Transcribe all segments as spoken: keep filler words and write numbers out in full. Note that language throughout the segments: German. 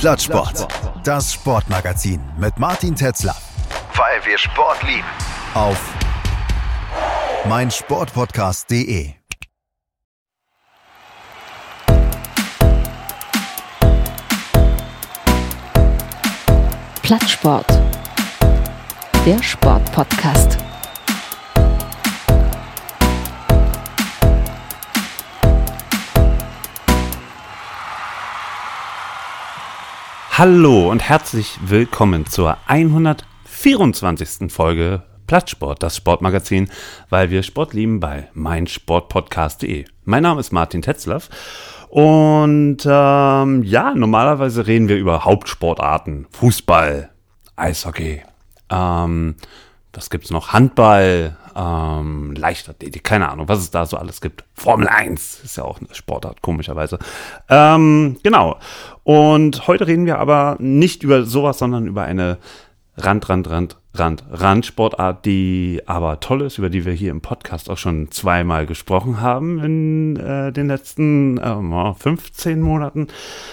Plattsport. Das Sportmagazin mit Martin Tetzler. Weil wir Sport lieben. Auf meinsportpodcast punkt de. Plattsport. Der Sportpodcast. Hallo und herzlich willkommen zur hundertvierundzwanzigsten Folge Plattsport, das Sportmagazin, weil wir Sport lieben bei meinsportpodcast punkt de. Mein Name ist Martin Tetzlaff und ähm, ja, normalerweise reden wir über Hauptsportarten, Fußball, Eishockey, ähm, was gibt's noch, Handball, ähm, Leichtathletik, keine Ahnung, was es da so alles gibt. Formel eins ist ja auch eine Sportart, komischerweise. Ähm, genau. Und heute reden wir aber nicht über sowas, sondern über eine Rand, Rand, Rand, Rand, Randsportart, die aber toll ist, über die wir hier im Podcast auch schon zweimal gesprochen haben in äh, den letzten äh, fünfzehn Monaten.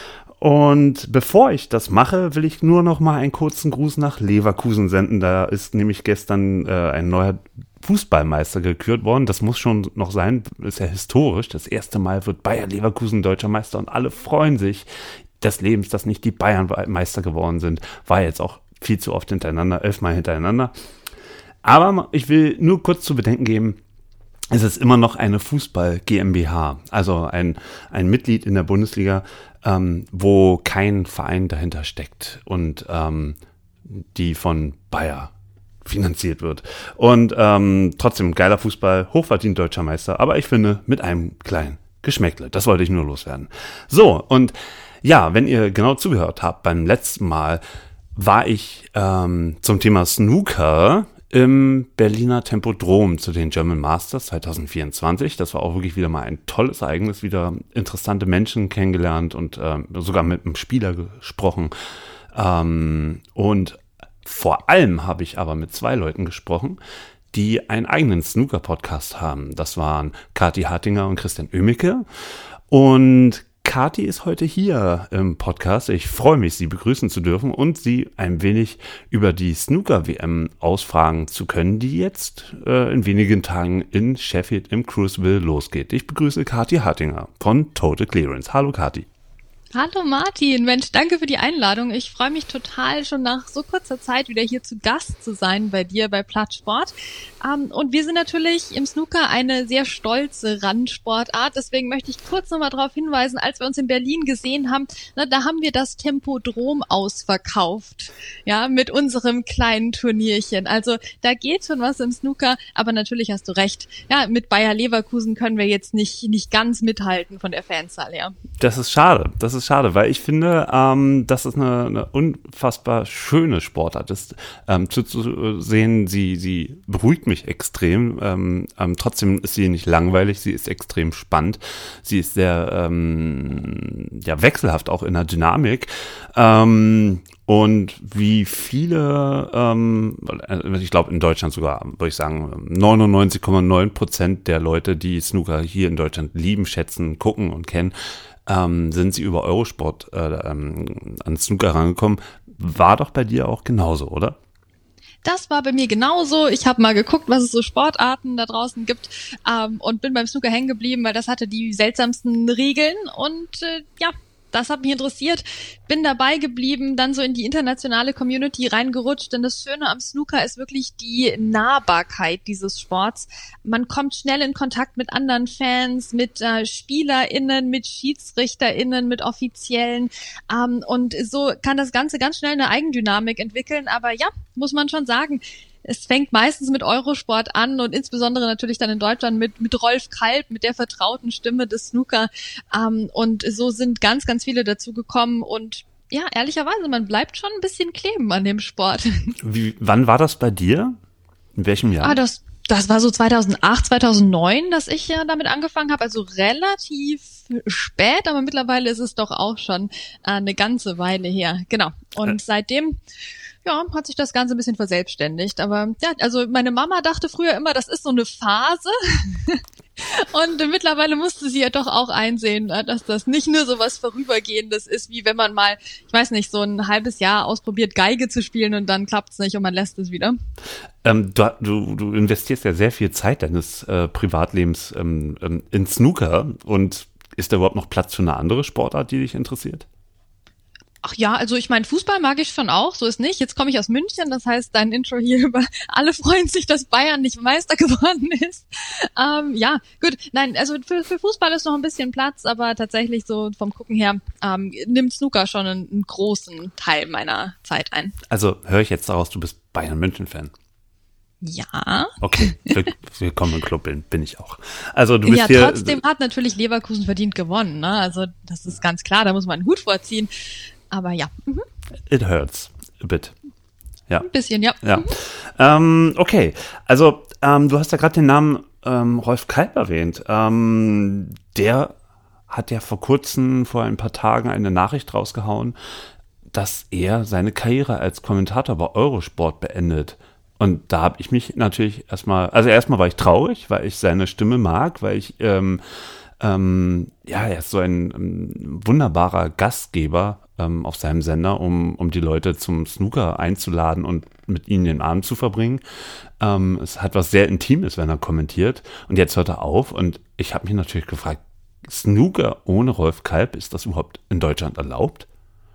Und bevor ich das mache, will ich nur noch mal einen kurzen Gruß nach Leverkusen senden. Da ist nämlich gestern äh, ein neuer Fußballmeister gekürt worden. Das muss schon noch sein, ist ja historisch. Das erste Mal wird Bayer Leverkusen deutscher Meister und alle freuen sich des Lebens, dass nicht die Bayern Meister geworden sind. War jetzt auch viel zu oft hintereinander, elfmal hintereinander. Aber ich will nur kurz zu bedenken geben, es ist immer noch eine Fußball-GmbH, also ein, ein Mitglied in der Bundesliga, ähm, wo kein Verein dahinter steckt und ähm, die von Bayer finanziert wird. Und ähm, trotzdem geiler Fußball, hochverdient deutscher Meister, aber ich finde mit einem kleinen Geschmäckle. Das wollte ich nur loswerden. So, und ja, wenn ihr genau zugehört habt, beim letzten Mal war ich ähm, zum Thema Snooker im Berliner Tempodrom zu den German Masters zwanzig vierundzwanzig. Das war auch wirklich wieder mal ein tolles Ereignis, wieder interessante Menschen kennengelernt und ähm, sogar mit einem Spieler gesprochen. Ähm, und vor allem habe ich aber mit zwei Leuten gesprochen, die einen eigenen Snooker-Podcast haben. Das waren Kathi Hartinger und Christian Oemicke. Und Kathi ist heute hier im Podcast. Ich freue mich, sie begrüßen zu dürfen und sie ein wenig über die Snooker-W M ausfragen zu können, die jetzt äh, in wenigen Tagen in Sheffield im Crucible losgeht. Ich begrüße Kathi Hartinger von Total Clearance. Hallo Kathi. Hallo Martin, Mensch, danke für die Einladung. Ich freue mich total, schon nach so kurzer Zeit wieder hier zu Gast zu sein bei dir bei Plattsport. Ähm, und wir sind natürlich im Snooker eine sehr stolze Randsportart. Deswegen möchte ich kurz nochmal darauf hinweisen, als wir uns in Berlin gesehen haben, na, da haben wir das Tempodrom ausverkauft, ja, mit unserem kleinen Turnierchen. Also da geht schon was im Snooker, aber natürlich hast du recht. Ja, mit Bayer Leverkusen können wir jetzt nicht nicht ganz mithalten von der Fanzahl her. Das ist schade, das ist schade, weil ich finde, ähm, das ist eine, eine unfassbar schöne Sportart. Das ähm, zu, zu sehen, sie, sie beruhigt mich extrem. Ähm, ähm, trotzdem ist sie nicht langweilig, sie ist extrem spannend. Sie ist sehr ähm, ja, wechselhaft, auch in der Dynamik. Ähm, und wie viele, ähm, ich glaube in Deutschland sogar, würde ich sagen, neunundneunzig Komma neun Prozent der Leute, die Snooker hier in Deutschland lieben, schätzen, gucken und kennen, Ähm, sind sie über Eurosport äh, ähm, an Snooker rangekommen. War doch bei dir auch genauso, oder? Das war bei mir genauso. Ich habe mal geguckt, was es so Sportarten da draußen gibt ähm, und bin beim Snooker hängen geblieben, weil das hatte die seltsamsten Regeln und äh, ja, das hat mich interessiert, bin dabei geblieben, dann so in die internationale Community reingerutscht, denn das Schöne am Snooker ist wirklich die Nahbarkeit dieses Sports. Man kommt schnell in Kontakt mit anderen Fans, mit äh, SpielerInnen, mit SchiedsrichterInnen, mit Offiziellen ähm, und so kann das Ganze ganz schnell eine Eigendynamik entwickeln, aber ja, muss man schon sagen, es fängt meistens mit Eurosport an und insbesondere natürlich dann in Deutschland mit mit Rolf Kalb, mit der vertrauten Stimme des Snooker. Ähm, und so sind ganz, ganz viele dazu gekommen und ja, ehrlicherweise, man bleibt schon ein bisschen kleben an dem Sport. Wie, wann war das bei dir? In welchem Jahr? Ah, das das war so zweitausendacht, zweitausendneun, dass ich ja damit angefangen habe, also relativ spät, aber mittlerweile ist es doch auch schon äh, eine ganze Weile her. Genau. Und äh. seitdem ja, hat sich das Ganze ein bisschen verselbstständigt. Aber ja, also meine Mama dachte früher immer, das ist so eine Phase. Und mittlerweile musste sie ja doch auch einsehen, dass das nicht nur so was Vorübergehendes ist, wie wenn man mal, ich weiß nicht, so ein halbes Jahr ausprobiert, Geige zu spielen und dann klappt's nicht und man lässt es wieder. Ähm, du, du, du investierst ja sehr viel Zeit deines äh, Privatlebens ähm, ähm, in Snooker. Und ist da überhaupt noch Platz für eine andere Sportart, die dich interessiert? Ach ja, also ich meine, Fußball mag ich schon auch, so ist nicht. Jetzt komme ich aus München, das heißt, dein Intro hier über alle freuen sich, dass Bayern nicht Meister geworden ist. Ähm, ja, gut, nein, also für, für Fußball ist noch ein bisschen Platz, aber tatsächlich so vom Gucken her ähm, nimmt Snooker schon einen, einen großen Teil meiner Zeit ein. Also höre ich jetzt daraus, du bist Bayern-München-Fan. Ja. Okay, willkommen im Club, bin, bin ich auch. Also du bist ja, hier, trotzdem hat natürlich Leverkusen verdient gewonnen, ne? Also das ist ganz klar, da muss man einen Hut vorziehen. Aber ja. Mhm. It hurts a bit. Ja. Ein bisschen, ja. ja. Mhm. Ähm, okay, also ähm, du hast ja gerade den Namen ähm, Rolf Kalb erwähnt. Ähm, der hat ja vor kurzem, vor ein paar Tagen eine Nachricht rausgehauen, dass er seine Karriere als Kommentator bei Eurosport beendet. Und da habe ich mich natürlich erstmal, also erstmal war ich traurig, weil ich seine Stimme mag, weil ich, ähm, ähm, ja, er ist so ein, ein wunderbarer Gastgeber ähm, auf seinem Sender, um, um die Leute zum Snooker einzuladen und mit ihnen den Abend zu verbringen. Ähm, es hat was sehr Intimes, wenn er kommentiert. Und jetzt hört er auf und ich habe mich natürlich gefragt, Snooker ohne Rolf Kalb, ist das überhaupt in Deutschland erlaubt?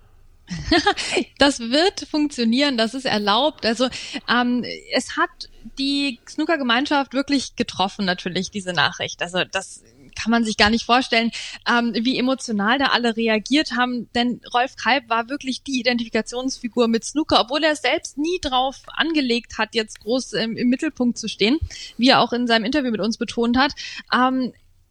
Das wird funktionieren, das ist erlaubt. Also ähm, es hat die Snooker-Gemeinschaft wirklich getroffen, natürlich, diese Nachricht. Also das kann man sich gar nicht vorstellen, ähm, wie emotional da alle reagiert haben. Denn Rolf Kalb war wirklich die Identifikationsfigur mit Snooker, obwohl er selbst nie drauf angelegt hat, jetzt groß im, im Mittelpunkt zu stehen, wie er auch in seinem Interview mit uns betont hat. Ähm,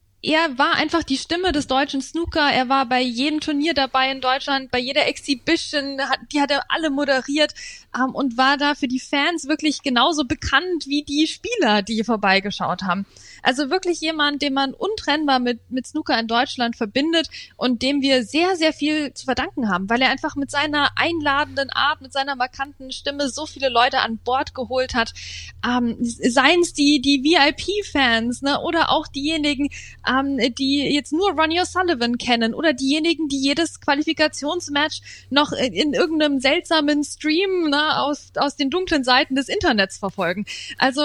Er war einfach die Stimme des deutschen Snooker. Er war bei jedem Turnier dabei in Deutschland, bei jeder Exhibition, die hat er alle moderiert ähm, und war da für die Fans wirklich genauso bekannt wie die Spieler, die hier vorbeigeschaut haben. Also wirklich jemand, den man untrennbar mit, mit Snooker in Deutschland verbindet und dem wir sehr, sehr viel zu verdanken haben, weil er einfach mit seiner einladenden Art, mit seiner markanten Stimme so viele Leute an Bord geholt hat. Ähm, seien es die, die V I P-Fans, ne, oder auch diejenigen, ähm, die jetzt nur Ronnie O'Sullivan kennen oder diejenigen, die jedes Qualifikationsmatch noch in, in irgendeinem seltsamen Stream, ne, aus, aus den dunklen Seiten des Internets verfolgen. Also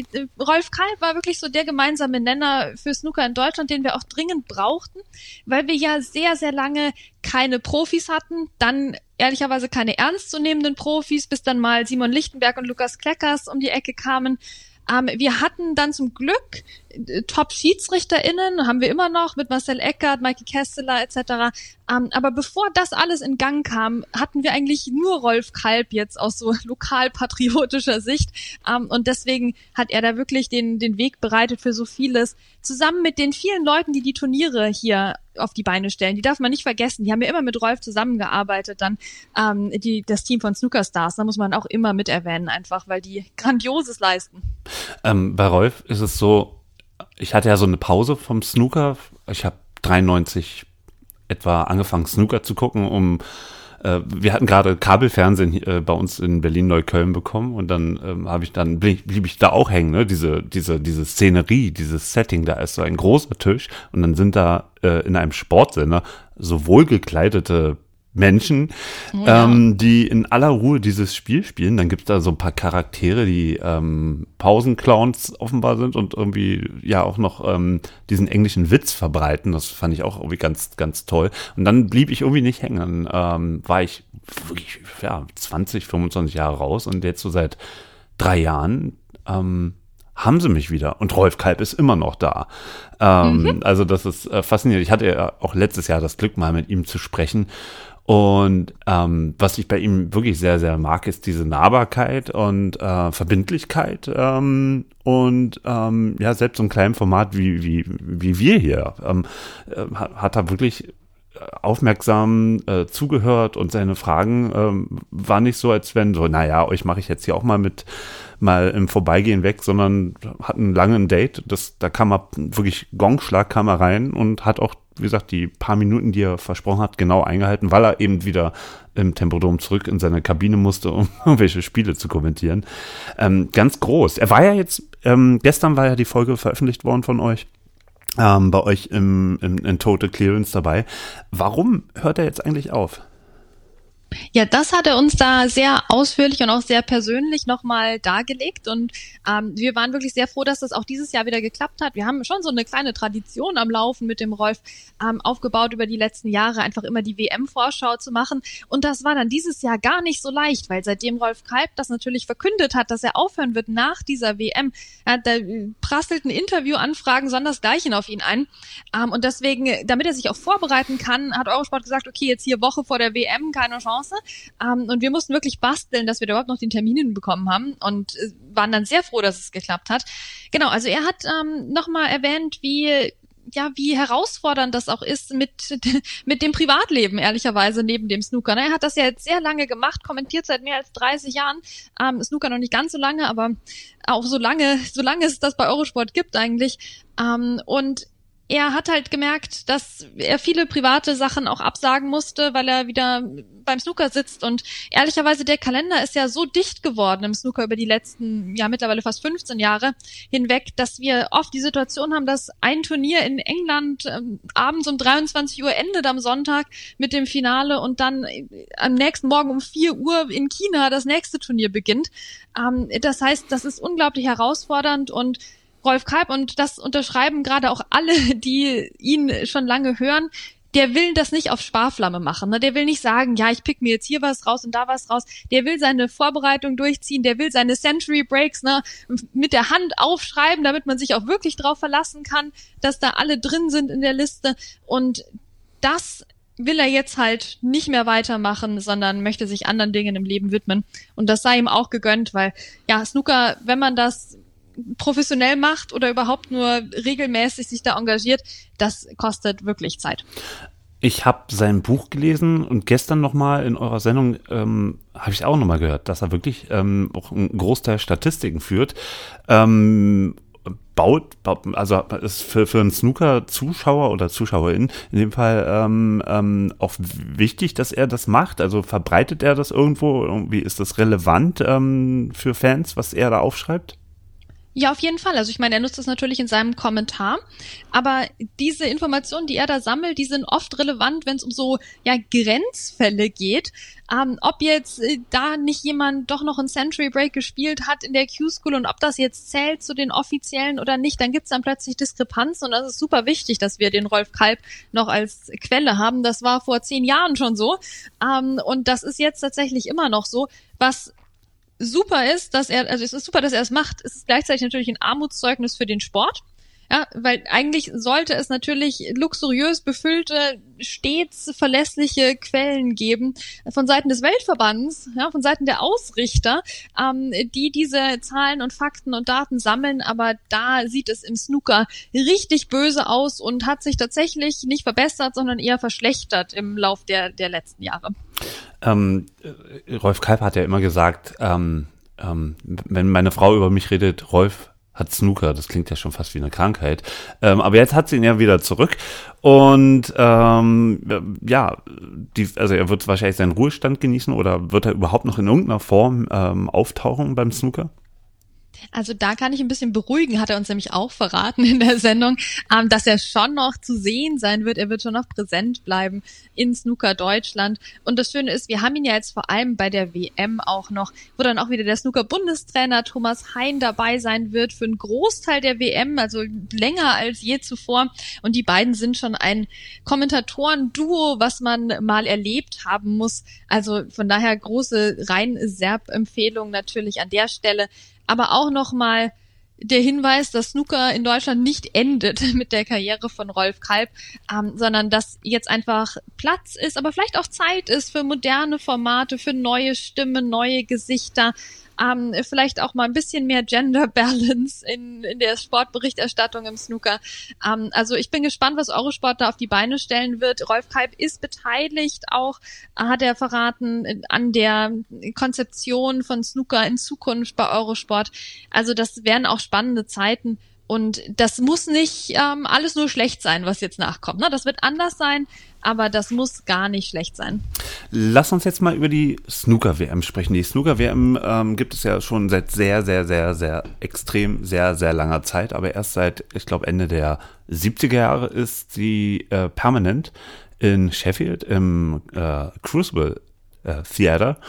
Rolf Kalb war wirklich so der gemeinsame Nenner für Snooker in Deutschland, den wir auch dringend brauchten, weil wir ja sehr, sehr lange keine Profis hatten, dann ehrlicherweise keine ernstzunehmenden Profis, bis dann mal Simon Lichtenberg und Lukas Kleckers um die Ecke kamen. Ähm, wir hatten dann zum Glück äh, Top-SchiedsrichterInnen, haben wir immer noch mit Marcel Eckert, Maike Kesseler et cetera. Ähm, aber bevor das alles in Gang kam, hatten wir eigentlich nur Rolf Kalb jetzt aus so lokalpatriotischer Sicht. Ähm, und deswegen hat er da wirklich den, den Weg bereitet für so vieles. Zusammen mit den vielen Leuten, die die Turniere hier auf die Beine stellen. Die darf man nicht vergessen. Die haben ja immer mit Rolf zusammengearbeitet. Dann ähm, die, das Team von Snooker Stars, da muss man auch immer mit erwähnen, einfach, weil die Grandioses leisten. Ähm, bei Rolf ist es so, ich hatte ja so eine Pause vom Snooker. Ich habe dreiundneunzig etwa angefangen, Snooker zu gucken, um äh, wir hatten gerade Kabelfernsehen äh, bei uns in Berlin-Neukölln bekommen und dann ähm, habe ich dann blieb, blieb ich da auch hängen, ne? Diese diese diese Szenerie, dieses Setting, da ist so ein großer Tisch und dann sind da äh, in einem Sportsender so wohlgekleidete Menschen, oh ja. ähm, die in aller Ruhe dieses Spiel spielen. Dann gibt es da so ein paar Charaktere, die ähm, Pausenclowns offenbar sind und irgendwie ja auch noch ähm, diesen englischen Witz verbreiten. Das fand ich auch irgendwie ganz, ganz toll. Und dann blieb ich irgendwie nicht hängen. Dann ähm, war ich wirklich ja, zwanzig, fünfundzwanzig Jahre raus und jetzt so seit drei Jahren ähm, haben sie mich wieder. Und Rolf Kalb ist immer noch da. Ähm, mhm. Also das ist äh, faszinierend. Ich hatte ja auch letztes Jahr das Glück, mal mit ihm zu sprechen. Und ähm, was ich bei ihm wirklich sehr, sehr mag, ist diese Nahbarkeit und äh, Verbindlichkeit ähm, und ähm, ja, selbst so ein kleines Format wie wie wie wir hier ähm, äh, hat er wirklich aufmerksam äh, zugehört und seine Fragen ähm, war nicht so, als wenn so, naja, euch mache ich jetzt hier auch mal mit mal im Vorbeigehen weg, sondern hatten lange ein Date. Das, da kam er wirklich Gongschlag kam er rein und hat auch, wie gesagt, die paar Minuten, die er versprochen hat, genau eingehalten, weil er eben wieder im Tempodrom zurück in seine Kabine musste, um irgendwelche Spiele zu kommentieren. Ähm, ganz groß. Er war ja jetzt, ähm, gestern war ja die Folge veröffentlicht worden von euch. ähm, bei euch im, im, in Total Clearance dabei. Warum hört er jetzt eigentlich auf? Ja, das hat er uns da sehr ausführlich und auch sehr persönlich nochmal dargelegt und ähm, wir waren wirklich sehr froh, dass das auch dieses Jahr wieder geklappt hat. Wir haben schon so eine kleine Tradition am Laufen mit dem Rolf ähm, aufgebaut über die letzten Jahre, einfach immer die W M-Vorschau zu machen und das war dann dieses Jahr gar nicht so leicht, weil seitdem Rolf Kalb das natürlich verkündet hat, dass er aufhören wird nach dieser W M, ja, da prasselten Interviewanfragen sondersgleichen auf ihn ein ähm, und deswegen, damit er sich auch vorbereiten kann, hat Eurosport gesagt, okay, jetzt hier Woche vor der W M, keine Chance. Um, und wir mussten wirklich basteln, dass wir da überhaupt noch den Termin bekommen haben und äh, waren dann sehr froh, dass es geklappt hat. Genau, also er hat ähm, nochmal erwähnt, wie ja, wie herausfordernd das auch ist mit mit dem Privatleben, ehrlicherweise, neben dem Snooker. Er hat das ja jetzt sehr lange gemacht, kommentiert seit mehr als dreißig Jahren. Ähm, Snooker noch nicht ganz so lange, aber auch so lange, so lange es das bei Eurosport gibt eigentlich. Ähm, und er hat halt gemerkt, dass er viele private Sachen auch absagen musste, weil er wieder beim Snooker sitzt und ehrlicherweise der Kalender ist ja so dicht geworden im Snooker über die letzten, ja mittlerweile fast fünfzehn Jahre hinweg, dass wir oft die Situation haben, dass ein Turnier in England ähm, abends um dreiundzwanzig Uhr endet am Sonntag mit dem Finale und dann äh, am nächsten Morgen um vier Uhr in China das nächste Turnier beginnt. Ähm, das heißt, das ist unglaublich herausfordernd und Rolf Kalb, und das unterschreiben gerade auch alle, die ihn schon lange hören, der will das nicht auf Sparflamme machen. Ne? Der will nicht sagen, ja, ich pick mir jetzt hier was raus und da was raus. Der will seine Vorbereitung durchziehen, der will seine Century Breaks ne, mit der Hand aufschreiben, damit man sich auch wirklich drauf verlassen kann, dass da alle drin sind in der Liste. Und das will er jetzt halt nicht mehr weitermachen, sondern möchte sich anderen Dingen im Leben widmen. Und das sei ihm auch gegönnt, weil ja, Snooker, wenn man das professionell macht oder überhaupt nur regelmäßig sich da engagiert, das kostet wirklich Zeit. Ich habe sein Buch gelesen und gestern nochmal in eurer Sendung ähm, habe ich auch nochmal gehört, dass er wirklich ähm, auch einen Großteil Statistiken führt. Ähm, baut, baut, also ist für, für einen Snooker-Zuschauer oder Zuschauerin in dem Fall ähm, ähm, auch wichtig, dass er das macht. Also verbreitet er das irgendwo? Irgendwie ist das relevant ähm, für Fans, was er da aufschreibt? Ja, auf jeden Fall. Also ich meine, er nutzt das natürlich in seinem Kommentar, aber diese Informationen, die er da sammelt, die sind oft relevant, wenn es um so ja Grenzfälle geht. Ähm, ob jetzt äh, da nicht jemand doch noch einen Century Break gespielt hat in der Q-School und ob das jetzt zählt zu den offiziellen oder nicht, dann gibt's dann plötzlich Diskrepanzen und das ist super wichtig, dass wir den Rolf Kalb noch als Quelle haben. Das war vor zehn Jahren schon so ähm, und das ist jetzt tatsächlich immer noch so, was super ist, dass er, also es ist super, dass er es macht. Es ist gleichzeitig natürlich ein Armutszeugnis für den Sport. Ja, weil eigentlich sollte es natürlich luxuriös befüllte, stets verlässliche Quellen geben von Seiten des Weltverbands, ja, von Seiten der Ausrichter, ähm, die diese Zahlen und Fakten und Daten sammeln. Aber da sieht es im Snooker richtig böse aus und hat sich tatsächlich nicht verbessert, sondern eher verschlechtert im Lauf der, der letzten Jahre. Ähm, Rolf Kalb hat ja immer gesagt, ähm, ähm, wenn meine Frau über mich redet, Rolf hat Snooker, das klingt ja schon fast wie eine Krankheit. Ähm, aber jetzt hat sie ihn ja wieder zurück. Und ähm, ja, die, also er wird wahrscheinlich seinen Ruhestand genießen oder wird er überhaupt noch in irgendeiner Form ähm, auftauchen beim Snooker? Also da kann ich ein bisschen beruhigen, hat er uns nämlich auch verraten in der Sendung, ähm, dass er schon noch zu sehen sein wird. Er wird schon noch präsent bleiben in Snooker Deutschland. Und das Schöne ist, wir haben ihn ja jetzt vor allem bei der W M auch noch, wo dann auch wieder der Snooker-Bundestrainer Thomas Hein dabei sein wird für einen Großteil der W M, also länger als je zuvor. Und die beiden sind schon ein Kommentatoren-Duo, was man mal erlebt haben muss. Also von daher große Rein-Serb-Empfehlung natürlich an der Stelle. Aber auch nochmal der Hinweis, dass Snooker in Deutschland nicht endet mit der Karriere von Rolf Kalb, ähm, sondern dass jetzt einfach Platz ist, aber vielleicht auch Zeit ist für moderne Formate, für neue Stimmen, neue Gesichter, ähm, vielleicht auch mal ein bisschen mehr Gender Balance in, in der Sportberichterstattung im Snooker. Ähm, also ich bin gespannt, was Eurosport da auf die Beine stellen wird. Rolf Kalb ist beteiligt auch, hat er verraten, an der Konzeption von Snooker in Zukunft bei Eurosport. Also das werden auch spannende Zeiten. Und das muss nicht ähm, alles nur schlecht sein, was jetzt nachkommt. Ne? Das wird anders sein. aber das muss gar nicht schlecht sein. Lass uns jetzt mal über die Snooker-W M sprechen. Die Snooker-W M ähm, gibt es ja schon seit sehr, sehr, sehr, sehr extrem, sehr, sehr langer Zeit, aber erst seit, ich glaube, Ende der siebziger Jahre ist sie äh, permanent in Sheffield im äh, Crucible äh, Theater.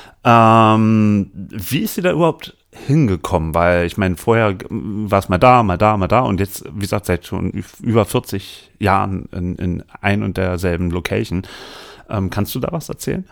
Ähm, wie ist sie da überhaupt hingekommen? Weil ich meine, vorher war es mal da, mal da, mal da und jetzt, wie gesagt, seit schon über vierzig Jahren in, in ein und derselben Location. Ähm, kannst du da was erzählen?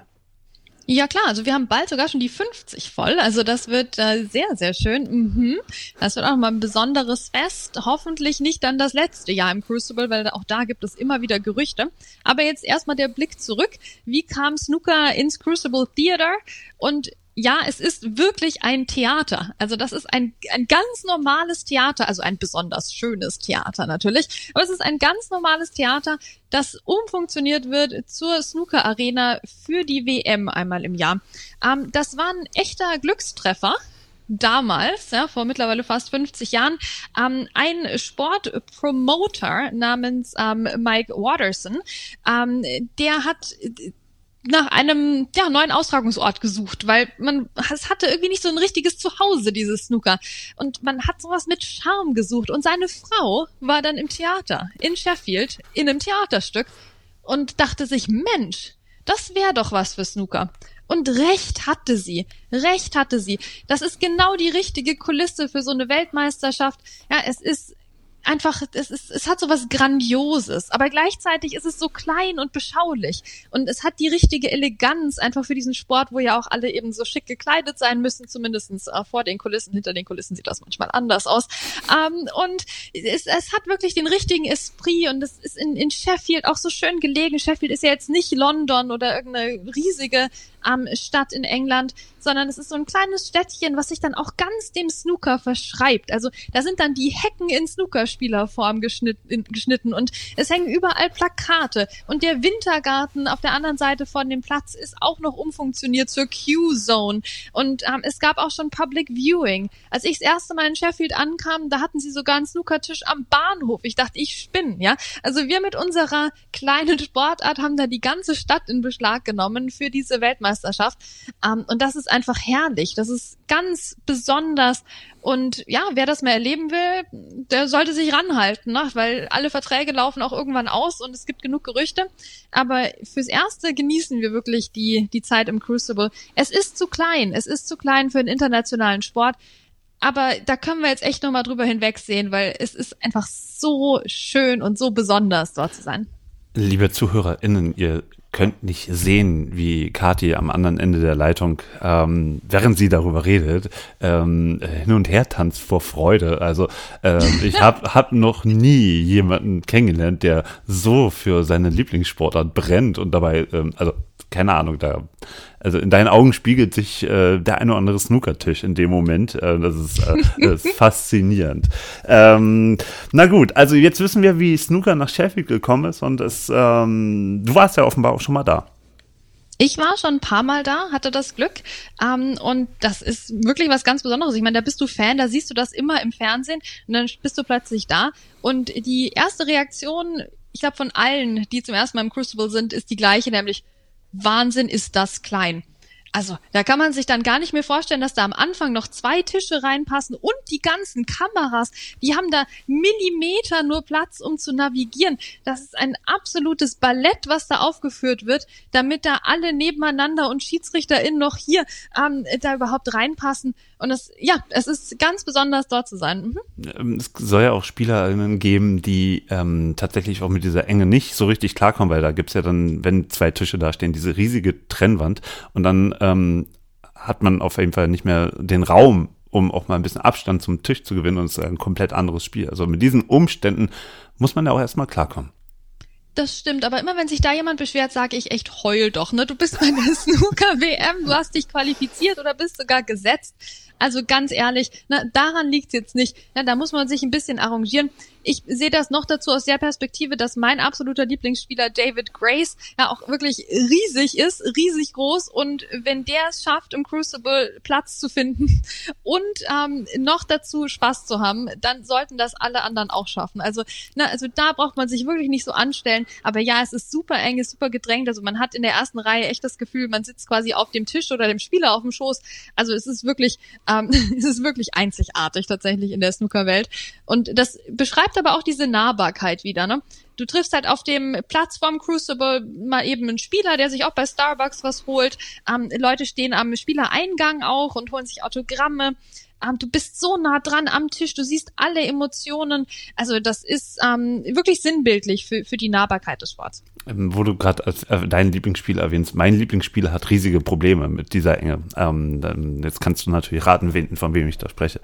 Ja klar, also wir haben bald sogar schon die fünfzig voll, also das wird äh, sehr, sehr schön. Mhm. Das wird auch mal ein besonderes Fest, hoffentlich nicht dann das letzte Jahr im Crucible, weil auch da gibt es immer wieder Gerüchte. Aber jetzt erstmal der Blick zurück, wie kam Snooker ins Crucible Theater? Und ja, es ist wirklich ein Theater. Also das ist ein ein ganz normales Theater, also ein besonders schönes Theater natürlich. Aber es ist ein ganz normales Theater, das umfunktioniert wird zur Snooker-Arena für die W M einmal im Jahr. Ähm, das war ein echter Glückstreffer. Damals, ja, vor mittlerweile fast fünfzig Jahren, ähm, ein Sportpromoter namens ähm, Mike Watterson, ähm, der hat nach einem ja, neuen Austragungsort gesucht, weil man es hatte irgendwie nicht so ein richtiges Zuhause, dieses Snooker. Und man hat sowas mit Charme gesucht. Und seine Frau war dann im Theater in Sheffield, in einem Theaterstück und dachte sich, Mensch, das wäre doch was für Snooker. Und recht hatte sie, recht hatte sie. Das ist genau die richtige Kulisse für so eine Weltmeisterschaft. Ja, es ist einfach, es ist, es hat so was Grandioses, aber gleichzeitig ist es so klein und beschaulich und es hat die richtige Eleganz einfach für diesen Sport, wo ja auch alle eben so schick gekleidet sein müssen, zumindestens äh, vor den Kulissen, hinter den Kulissen sieht das manchmal anders aus. Ähm, und es, es hat wirklich den richtigen Esprit und es ist in, in Sheffield auch so schön gelegen. Sheffield ist ja jetzt nicht London oder irgendeine riesige ähm, Stadt in England, sondern es ist so ein kleines Städtchen, was sich dann auch ganz dem Snooker verschreibt. Also da sind dann die Hecken in Snookerspielerform geschnitten, geschnitten und es hängen überall Plakate und der Wintergarten auf der anderen Seite von dem Platz ist auch noch umfunktioniert zur Q-Zone und ähm, es gab auch schon Public Viewing. Als ich das erste Mal in Sheffield ankam, da hatten sie sogar einen Snookertisch am Bahnhof. Ich dachte, ich spinne, ja. Also wir mit unserer kleinen Sportart haben da die ganze Stadt in Beschlag genommen für diese Weltmeisterschaft ähm, und das ist einfach herrlich. Das ist ganz besonders. Und ja, wer das mal erleben will, der sollte sich ranhalten, ne? Weil alle Verträge laufen auch irgendwann aus und es gibt genug Gerüchte. Aber fürs Erste genießen wir wirklich die, die Zeit im Crucible. Es ist zu klein. Es ist zu klein für einen internationalen Sport. Aber da können wir jetzt echt nochmal drüber hinwegsehen, weil es ist einfach so schön und so besonders, dort zu sein. Liebe ZuhörerInnen, ihr könnt nicht sehen, wie Kathi am anderen Ende der Leitung, ähm, während sie darüber redet, ähm, hin und her tanzt vor Freude. Also ähm, ich habe hab noch nie jemanden kennengelernt, der so für seine Lieblingssportart brennt und dabei, ähm, also keine Ahnung, da, also in deinen Augen spiegelt sich äh, der ein oder andere Snookertisch in dem Moment. Äh, das ist, äh, das ist faszinierend. Ähm, na gut, also jetzt wissen wir, wie Snooker nach Sheffield gekommen ist und es, ähm, du warst ja offenbar auch schon mal da. Ich war schon ein paar Mal da, hatte das Glück ähm, und das ist wirklich was ganz Besonderes. Ich meine, da bist du Fan, da siehst du das immer im Fernsehen und dann bist du plötzlich da und die erste Reaktion, ich glaube von allen, die zum ersten Mal im Crucible sind, ist die gleiche, nämlich Wahnsinn, ist das klein. Also, da kann man sich dann gar nicht mehr vorstellen, dass da am Anfang noch zwei Tische reinpassen und die ganzen Kameras, die haben da Millimeter nur Platz, um zu navigieren. Das ist ein absolutes Ballett, was da aufgeführt wird, damit da alle nebeneinander und SchiedsrichterInnen noch hier ähm, da überhaupt reinpassen. Und es, ja, es ist ganz besonders, dort zu sein. Mhm. Es soll ja auch SpielerInnen geben, die ähm, tatsächlich auch mit dieser Enge nicht so richtig klarkommen, weil da gibt's ja dann, wenn zwei Tische da stehen, diese riesige Trennwand und dann ähm, hat man auf jeden Fall nicht mehr den Raum, um auch mal ein bisschen Abstand zum Tisch zu gewinnen und es ist ein komplett anderes Spiel. Also mit diesen Umständen muss man ja auch erstmal klarkommen. Das stimmt, aber immer wenn sich da jemand beschwert, sage ich echt, heul doch, ne? Du bist bei der Snooker-W M, du hast dich qualifiziert oder bist sogar gesetzt. Also ganz ehrlich, na, daran liegt's jetzt nicht. Ja, da muss man sich ein bisschen arrangieren. Ich sehe das noch dazu aus der Perspektive, dass mein absoluter Lieblingsspieler David Grace ja auch wirklich riesig ist, riesig groß und wenn der es schafft, im Crucible Platz zu finden und ähm, noch dazu Spaß zu haben, dann sollten das alle anderen auch schaffen. Also, na, also da braucht man sich wirklich nicht so anstellen. Aber ja, es ist super eng, ist super gedrängt. Also man hat in der ersten Reihe echt das Gefühl, man sitzt quasi auf dem Tisch oder dem Spieler auf dem Schoß. Also es ist wirklich, ähm, es ist wirklich einzigartig tatsächlich in der Snookerwelt. Und das beschreibt aber auch diese Nahbarkeit wieder, ne? Du triffst halt auf dem Platz vom Crucible mal eben einen Spieler, der sich auch bei Starbucks was holt. Ähm, Leute stehen am Spielereingang auch und holen sich Autogramme. Ähm, du bist so nah dran am Tisch, du siehst alle Emotionen. Also das ist ähm, wirklich sinnbildlich für, für die Nahbarkeit des Sports. Ähm, wo du gerade äh, deinen Lieblingsspieler erwähnst, mein Lieblingsspieler hat riesige Probleme mit dieser Enge. Ähm, dann, jetzt kannst du natürlich raten, von wem ich da spreche.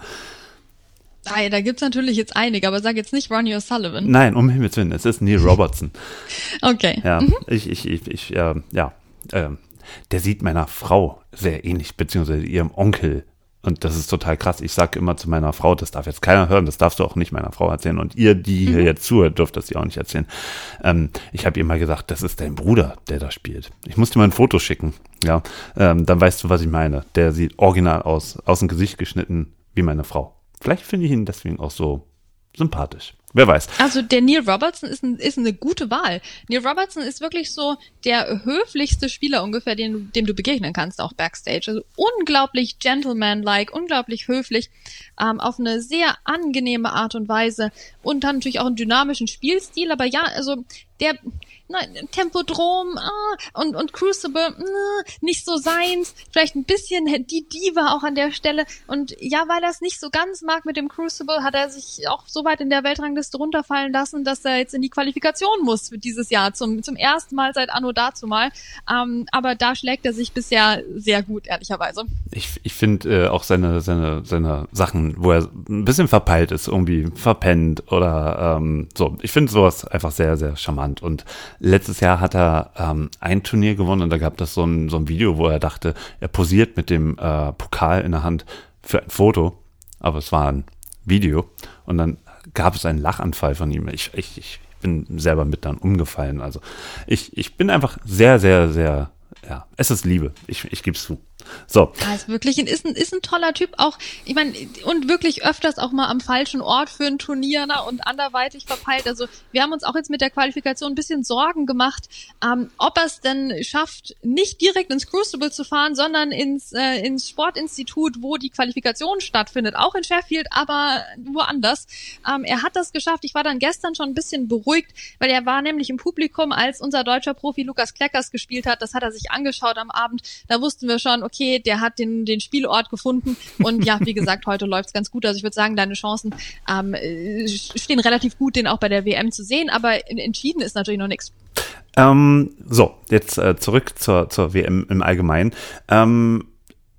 Ah, ja, da gibt's natürlich jetzt einige, aber sag jetzt nicht Ronnie O'Sullivan. Nein, um Himmels Willen, es ist Neil Robertson. Okay. Ja, mhm. ich, ich, ich, ich äh, ja, äh, der sieht meiner Frau sehr ähnlich, beziehungsweise ihrem Onkel. Und das ist total krass. Ich sage immer zu meiner Frau, das darf jetzt keiner hören, das darfst du auch nicht meiner Frau erzählen. Und ihr, die hier mhm. jetzt zuhört, dürft das ihr auch nicht erzählen. Ähm, ich habe ihr mal gesagt, das ist dein Bruder, der da spielt. Ich muss dir mal ein Foto schicken. Ja, ähm, dann weißt du, was ich meine. Der sieht original aus, aus dem Gesicht geschnitten wie meine Frau. Vielleicht finde ich ihn deswegen auch so sympathisch. Wer weiß. Also der Neil Robertson ist, ein, ist eine gute Wahl. Neil Robertson ist wirklich so der höflichste Spieler ungefähr, dem, dem du begegnen kannst, auch Backstage. Also unglaublich gentleman-like, unglaublich höflich, ähm, auf eine sehr angenehme Art und Weise und dann natürlich auch einen dynamischen Spielstil. Aber ja, also der na, Tempodrom ah, und, und Crucible na, nicht so seins, vielleicht ein bisschen die Diva auch an der Stelle. Und ja, weil er es nicht so ganz mag mit dem Crucible, hat er sich auch so weit in der Weltrangliste runterfallen lassen, dass er jetzt in die Qualifikation muss für dieses Jahr, zum zum ersten Mal seit Anno dazumal. Ähm, aber da schlägt er sich bisher sehr gut, ehrlicherweise. Ich, ich finde äh, auch seine, seine, seine Sachen, wo er ein bisschen verpeilt ist, irgendwie verpennt oder ähm, so. Ich finde sowas einfach sehr, sehr charmant. Und letztes Jahr hat er ähm, ein Turnier gewonnen und da gab es so ein, so ein Video, wo er dachte, er posiert mit dem äh, Pokal in der Hand für ein Foto, aber es war ein Video und dann gab es einen Lachanfall von ihm. Ich, ich, ich bin selber mit dann umgefallen. Also ich, ich bin einfach sehr, sehr, sehr, ja, es ist Liebe. Ich, ich gebe es zu. So. Ja, ist wirklich ein, ist ein, ist ein toller Typ auch, ich meine, und wirklich öfters auch mal am falschen Ort für ein Turnier ne, und anderweitig verpeilt. Also wir haben uns auch jetzt mit der Qualifikation ein bisschen Sorgen gemacht, ähm, ob er es denn schafft, nicht direkt ins Crucible zu fahren, sondern ins, äh, ins Sportinstitut, wo die Qualifikation stattfindet, auch in Sheffield, aber woanders. Ähm, er hat das geschafft. Ich war dann gestern schon ein bisschen beruhigt, weil er war nämlich im Publikum, als unser deutscher Profi Lukas Kleckers gespielt hat. Das hat er sich angeschaut am Abend. Da wussten wir schon, okay, okay, der hat den, den Spielort gefunden und ja, wie gesagt, heute läuft's ganz gut. Also ich würde sagen, deine Chancen ähm, stehen relativ gut, den auch bei der W M zu sehen, aber entschieden ist natürlich noch nichts. Ähm, so, jetzt äh, zurück zur, zur W M im Allgemeinen. Ähm,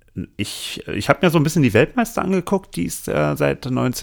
Ich, ich habe mir so ein bisschen die Weltmeister angeguckt, die es äh, seit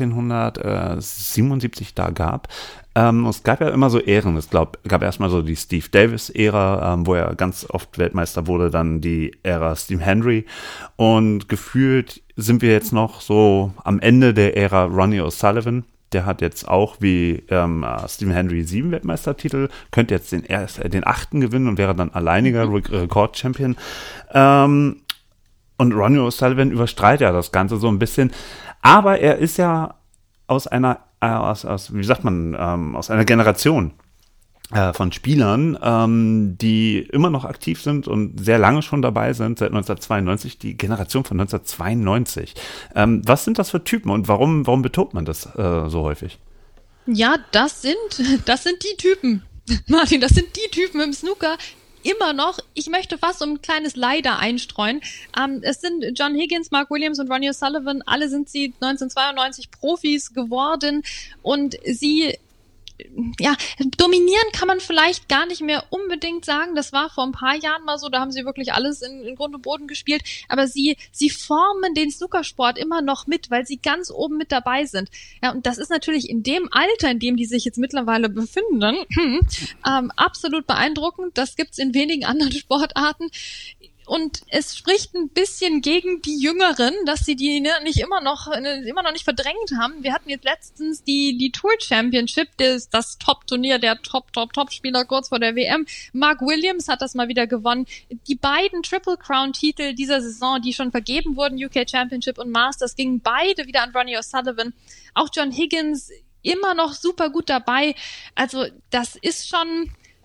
neunzehnhundertsiebenundsiebzig da gab. Ähm, es gab ja immer so Ehren. Es glaub, gab erstmal so die Steve Davis-Ära, ähm, wo er ganz oft Weltmeister wurde, dann die Ära Steve Hendry. Und gefühlt sind wir jetzt noch so am Ende der Ära Ronnie O'Sullivan. Der hat jetzt auch wie ähm, Stephen Hendry sieben Weltmeistertitel, könnte jetzt den, erst, äh, den achten gewinnen und wäre dann alleiniger mhm. Rekord-Champion. Ähm, Und Ronnie O'Sullivan überstrahlt ja das Ganze so ein bisschen. Aber er ist ja aus einer, äh, aus, aus, wie sagt man, ähm, aus einer Generation äh, von Spielern, ähm, die immer noch aktiv sind und sehr lange schon dabei sind, seit neunzehnhundertzweiundneunzig, die Generation von neunzehnhundertzweiundneunzig. Ähm, was sind das für Typen und warum, warum betont man das äh, so häufig? Ja, das sind, das sind die Typen, Martin, das sind die Typen im Snooker, immer noch, ich möchte fast so ein kleines Leider einstreuen. Ähm, es sind John Higgins, Mark Williams und Ronnie O'Sullivan, alle sind sie neunzehnhundertzweiundneunzig Profis geworden und sie ja, dominieren kann man vielleicht gar nicht mehr unbedingt sagen. Das war vor ein paar Jahren mal so, da haben sie wirklich alles in, in Grund und Boden gespielt. Aber sie, sie formen den Snookersport immer noch mit, weil sie ganz oben mit dabei sind. Ja, und das ist natürlich in dem Alter, in dem die sich jetzt mittlerweile befinden, ähm, absolut beeindruckend. Das gibt's in wenigen anderen Sportarten. Und es spricht ein bisschen gegen die Jüngeren, dass sie die ne, nicht immer noch ne, immer noch nicht verdrängt haben. Wir hatten jetzt letztens die die Tour Championship, das, das Top-Turnier der Top Top Top Spieler kurz vor der W M. Mark Williams hat das mal wieder gewonnen. Die beiden Triple Crown Titel dieser Saison, die schon vergeben wurden, U K Championship und Masters, gingen beide wieder an Ronnie O'Sullivan. Auch John Higgins immer noch super gut dabei. Also das ist schon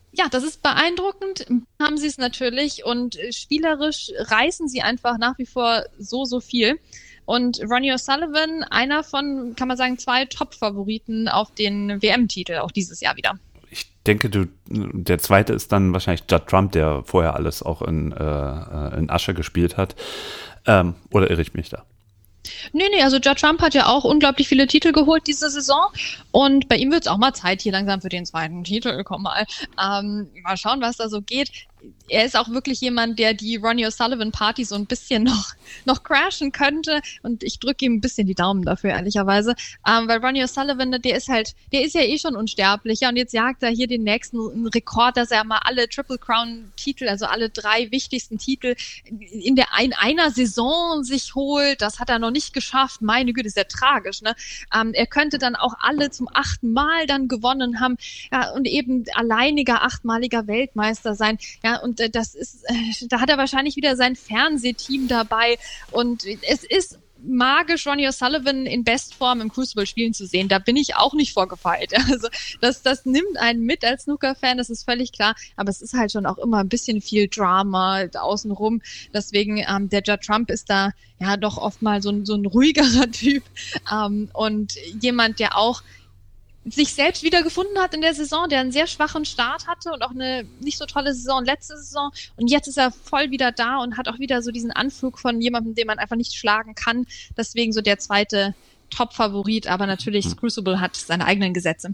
Ja, das ist beeindruckend, haben sie es natürlich und spielerisch reißen sie einfach nach wie vor so, so viel. Und Ronnie O'Sullivan, einer von, kann man sagen, zwei Top-Favoriten auf den W M-Titel, auch dieses Jahr wieder. Ich denke, du, der zweite ist dann wahrscheinlich Judd Trump, der vorher alles auch in, äh, in Asche gespielt hat. Ähm, oder irre ich mich da? Nee, nee, also Judd Trump hat ja auch unglaublich viele Titel geholt diese Saison und bei ihm wird es auch mal Zeit hier langsam für den zweiten Titel. Komm mal, ähm, mal schauen, was da so geht. Er ist auch wirklich jemand, der die Ronnie O'Sullivan Party so ein bisschen noch noch crashen könnte und ich drücke ihm ein bisschen die Daumen dafür, ehrlicherweise, ähm, weil Ronnie O'Sullivan, der ist halt, der ist ja eh schon unsterblich, ja, und jetzt jagt er hier den nächsten Rekord, dass er mal alle Triple Crown Titel, also alle drei wichtigsten Titel in der in einer Saison sich holt. Das hat er noch nicht geschafft. Meine Güte, ist ja tragisch, ne? Ähm, er könnte dann auch alle zum achten Mal dann gewonnen haben, ja, und eben alleiniger achtmaliger Weltmeister sein. Ja, und äh, das ist, äh, da hat er wahrscheinlich wieder sein Fernsehteam dabei und es ist magisch, Ronnie O'Sullivan in Bestform im Crucible spielen zu sehen. Da bin ich auch nicht vorgefeilt. Also das, das nimmt einen mit als Snooker-Fan, das ist völlig klar. Aber es ist halt schon auch immer ein bisschen viel Drama außenrum. Deswegen, ähm, der Judd Trump ist da ja doch oft mal so ein, so ein ruhigerer Typ ähm, und jemand, der auch sich selbst wieder gefunden hat in der Saison, der einen sehr schwachen Start hatte und auch eine nicht so tolle Saison letzte Saison und jetzt ist er voll wieder da und hat auch wieder so diesen Anflug von jemandem, den man einfach nicht schlagen kann. Deswegen so der zweite Top-Favorit, aber natürlich hm. Crucible hat seine eigenen Gesetze.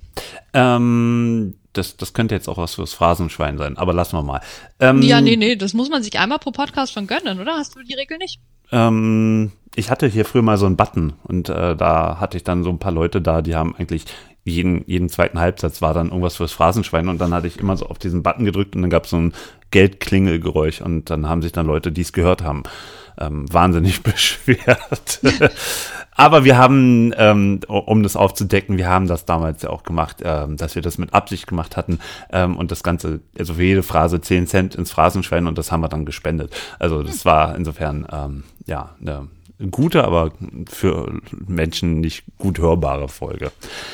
Ähm, das, das könnte jetzt auch was fürs Phrasenschwein sein, aber lassen wir mal. Ähm, ja, nee, nee, das muss man sich einmal pro Podcast schon gönnen, oder? Hast du die Regel nicht? Ähm, ich hatte hier früher mal so einen Button und äh, da hatte ich dann so ein paar Leute da, die haben eigentlich jeden, jeden zweiten Halbsatz war dann irgendwas fürs Phrasenschwein und dann hatte ich immer so auf diesen Button gedrückt und dann gab es so ein Geldklingelgeräusch und dann haben sich dann Leute, die es gehört haben, ähm, wahnsinnig beschwert. Aber wir haben, ähm, um das aufzudecken, wir haben das damals ja auch gemacht, ähm, dass wir das mit Absicht gemacht hatten ähm, und das Ganze, also für jede Phrase zehn Cent ins Phrasenschwein und das haben wir dann gespendet. Also das war insofern, ähm, ja, eine gute, aber für Menschen nicht gut hörbare Folge.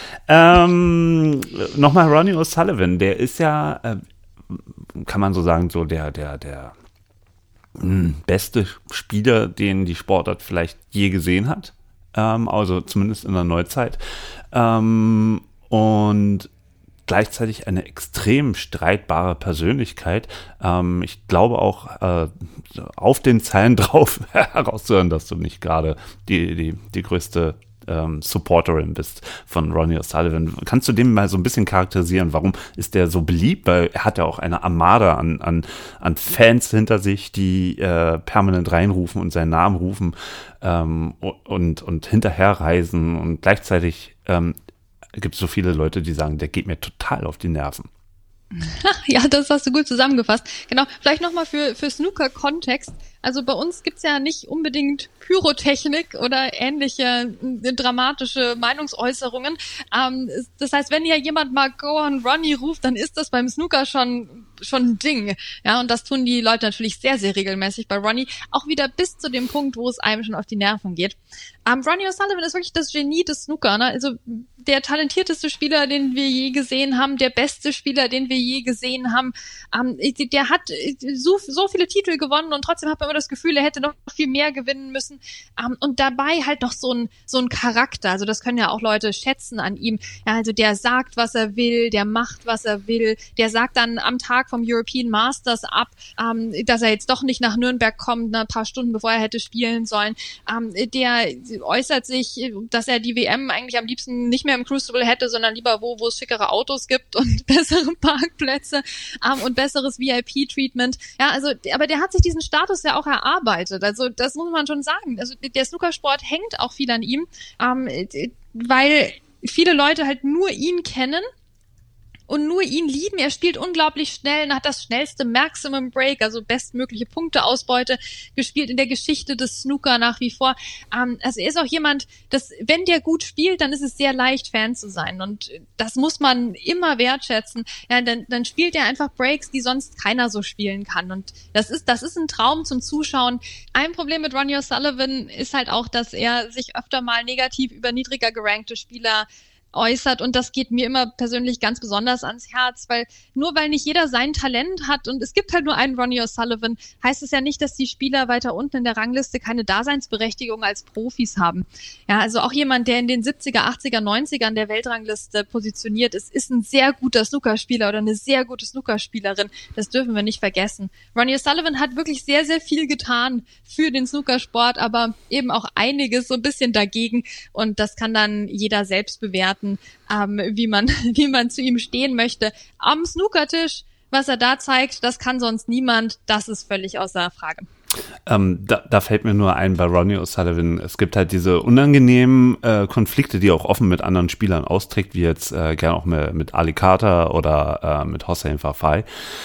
Ähm, nochmal Ronnie O'Sullivan, der ist ja, äh, kann man so sagen, so der, der, der mh, beste Spieler, den die Sportart vielleicht je gesehen hat. Ähm, also zumindest in der Neuzeit. Ähm, und gleichzeitig eine extrem streitbare Persönlichkeit. Ähm, ich glaube auch äh, auf den Zeilen drauf herauszuhören, dass du nicht gerade die, die, die größte ähm, Supporterin bist von Ronnie O'Sullivan. Kannst du den mal so ein bisschen charakterisieren? Warum ist der so beliebt? Weil er hat ja auch eine Armada an, an, an Fans hinter sich, die äh, permanent reinrufen und seinen Namen rufen ähm, und, und hinterherreisen und gleichzeitig ähm, gibt es so viele Leute, die sagen, der geht mir total auf die Nerven. Ja, das hast du gut zusammengefasst. Genau, vielleicht nochmal für, für Snooker-Kontext. Also bei uns gibt's ja nicht unbedingt Pyrotechnik oder ähnliche äh, dramatische Meinungsäußerungen. Ähm, das heißt, wenn ja jemand mal Go on Ronnie ruft, dann ist das beim Snooker schon schon ein Ding. Ja, und das tun die Leute natürlich sehr, sehr regelmäßig bei Ronnie. Auch wieder bis zu dem Punkt, wo es einem schon auf die Nerven geht. Ähm, Ronnie O'Sullivan ist wirklich das Genie des Snooker, ne? Also der talentierteste Spieler, den wir je gesehen haben, der beste Spieler, den wir je gesehen haben. Ähm, der hat so, so viele Titel gewonnen und trotzdem hat man immer das Gefühl, er hätte noch viel mehr gewinnen müssen. Ähm, und dabei halt noch so ein, so ein Charakter. Also das können ja auch Leute schätzen an ihm. Ja, also der sagt, was er will, der macht, was er will. Der sagt dann am Tag vom European Masters ab, ähm, dass er jetzt doch nicht nach Nürnberg kommt, ne, ein paar Stunden bevor er hätte spielen sollen. Ähm, der äußert sich, dass er die W M eigentlich am liebsten nicht mehr im Crucible hätte, sondern lieber wo, wo es schickere Autos gibt und bessere Parkplätze ähm, und besseres V I P-Treatment. Ja, also, aber der hat sich diesen Status ja auch erarbeitet. Also das muss man schon sagen. Also der Snookersport hängt auch viel an ihm, ähm, weil viele Leute halt nur ihn kennen und nur ihn lieben. Er spielt unglaublich schnell und hat das schnellste Maximum Break, also bestmögliche Punkteausbeute gespielt in der Geschichte des Snooker nach wie vor. Ähm, also er ist auch jemand, dass wenn der gut spielt, dann ist es sehr leicht, Fan zu sein und das muss man immer wertschätzen. Ja, dann, dann spielt er einfach Breaks, die sonst keiner so spielen kann und das ist, das ist ein Traum zum Zuschauen. Ein Problem mit Ronnie O'Sullivan ist halt auch, dass er sich öfter mal negativ über niedriger gerankte Spieler äußert und das geht mir immer persönlich ganz besonders ans Herz, weil nur weil nicht jeder sein Talent hat und es gibt halt nur einen Ronnie O'Sullivan, heißt es ja nicht, dass die Spieler weiter unten in der Rangliste keine Daseinsberechtigung als Profis haben. Ja, also auch jemand, der in den siebziger, achtziger, neunzigern der Weltrangliste positioniert ist, ist ein sehr guter Snookerspieler oder eine sehr gute Snookerspielerin. Das dürfen wir nicht vergessen. Ronnie O'Sullivan hat wirklich sehr, sehr viel getan für den Snookersport, aber eben auch einiges so ein bisschen dagegen und das kann dann jeder selbst bewerten. Ähm, wie man wie man zu ihm stehen möchte. Am Snookertisch, was er da zeigt, das kann sonst niemand. Das ist völlig außer Frage. Ähm, da, da fällt mir nur ein bei Ronnie O'Sullivan, es gibt halt diese unangenehmen äh, Konflikte, die er auch offen mit anderen Spielern austrägt, wie jetzt äh, gerne auch mit, mit Ali Carter oder äh, mit Hossein Fafai.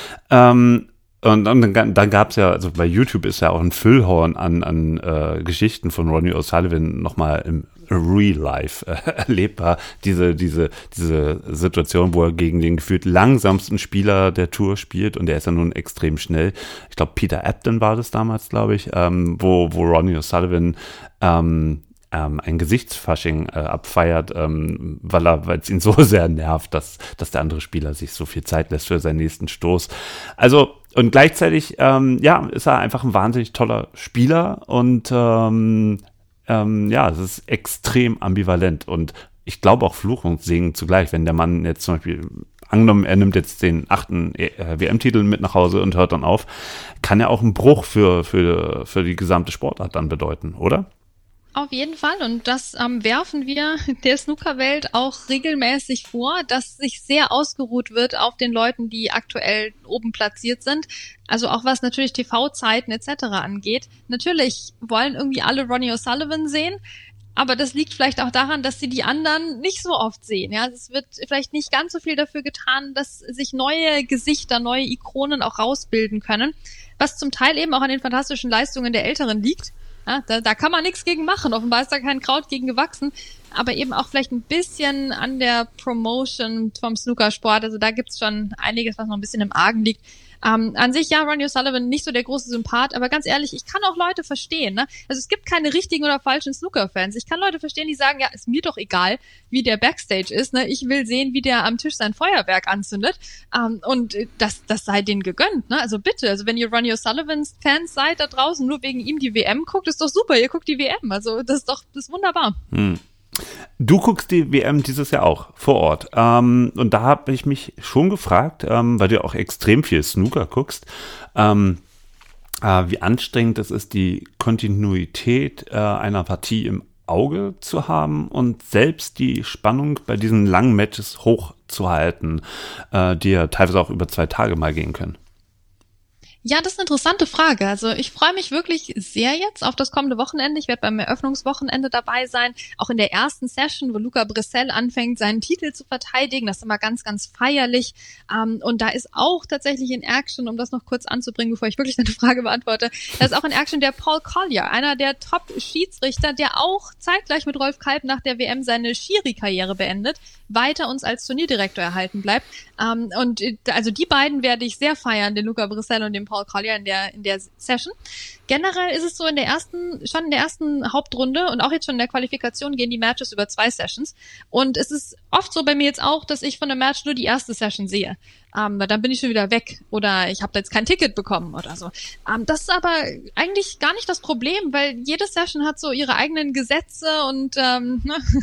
Ähm, Und, und dann, dann gab es ja, also bei YouTube ist ja auch ein Füllhorn an, an äh, Geschichten von Ronnie O'Sullivan nochmal im Real Life äh, erlebbar. Diese, diese, diese Situation, wo er gegen den gefühlt langsamsten Spieler der Tour spielt und der ist ja nun extrem schnell. Ich glaube, Peter Ebdon war das damals, glaube ich, ähm, wo, wo Ronnie O'Sullivan ähm, ähm, ein Gesichtsfasching äh, abfeiert, ähm, weil er, weil es ihn so sehr nervt, dass, dass der andere Spieler sich so viel Zeit lässt für seinen nächsten Stoß. Also, und gleichzeitig, ähm, ja, ist er einfach ein wahnsinnig toller Spieler und ähm, ähm, ja, es ist extrem ambivalent und ich glaube auch Fluch und Segen zugleich, wenn der Mann jetzt zum Beispiel, angenommen, er nimmt jetzt den achten W M-Titel mit nach Hause und hört dann auf, kann ja auch einen Bruch für, für, für die gesamte Sportart dann bedeuten, oder? Auf jeden Fall und das ähm, werfen wir der Snookerwelt auch regelmäßig vor, dass sich sehr ausgeruht wird auf den Leuten, die aktuell oben platziert sind. Also auch was natürlich T V-Zeiten et cetera angeht. Natürlich wollen irgendwie alle Ronnie O'Sullivan sehen, aber das liegt vielleicht auch daran, dass sie die anderen nicht so oft sehen. Ja, es wird vielleicht nicht ganz so viel dafür getan, dass sich neue Gesichter, neue Ikonen auch rausbilden können, was zum Teil eben auch an den fantastischen Leistungen der Älteren liegt. Ja, da, da kann man nichts gegen machen. Offenbar ist da kein Kraut gegen gewachsen. Aber eben auch vielleicht ein bisschen an der Promotion vom Snookersport. Also da gibt's schon einiges, was noch ein bisschen im Argen liegt. Ähm, an sich, ja, Ronnie O'Sullivan nicht so der große Sympath, aber ganz ehrlich, ich kann auch Leute verstehen, ne? Also es gibt keine richtigen oder falschen Snooker-Fans. Ich kann Leute verstehen, die sagen, ja, ist mir doch egal, wie der Backstage ist, ne? Ich will sehen, wie der am Tisch sein Feuerwerk anzündet. Ähm, und das, das sei denen gegönnt, ne? Also bitte, also wenn ihr Ronnie O'Sullivans Fans seid da draußen, nur wegen ihm die W M guckt, ist doch super, ihr guckt die W M. Also das ist doch, das ist wunderbar. Hm. Du guckst die W M dieses Jahr auch vor Ort. Ähm, und da habe ich mich schon gefragt, ähm, weil du ja auch extrem viel Snooker guckst, ähm, äh, wie anstrengend es ist, die Kontinuität äh, einer Partie im Auge zu haben und selbst die Spannung bei diesen langen Matches hochzuhalten, äh, die ja teilweise auch über zwei Tage mal gehen können. Ja, das ist eine interessante Frage. Also ich freue mich wirklich sehr jetzt auf das kommende Wochenende. Ich werde beim Eröffnungswochenende dabei sein, auch in der ersten Session, wo Luca Brissell anfängt, seinen Titel zu verteidigen. Das ist immer ganz, ganz feierlich. Und da ist auch tatsächlich in Action, um das noch kurz anzubringen, bevor ich wirklich deine Frage beantworte, da ist auch in Action der Paul Collier, einer der Top-Schiedsrichter, der auch zeitgleich mit Rolf Kalb nach der W M seine Schiri-Karriere beendet, weiter uns als Turnierdirektor erhalten bleibt. Und also die beiden werde ich sehr feiern, den Luca Brissell und den Paul Collier in der in der Session. Generell ist es so, in der ersten, schon in der ersten Hauptrunde und auch jetzt schon in der Qualifikation gehen die Matches über zwei Sessions. Und es ist oft so bei mir jetzt auch, dass ich von einem Match nur die erste Session sehe. Ähm, dann bin ich schon wieder weg oder ich habe da jetzt kein Ticket bekommen oder so. Ähm, das ist aber eigentlich gar nicht das Problem, weil jede Session hat so ihre eigenen Gesetze und ähm,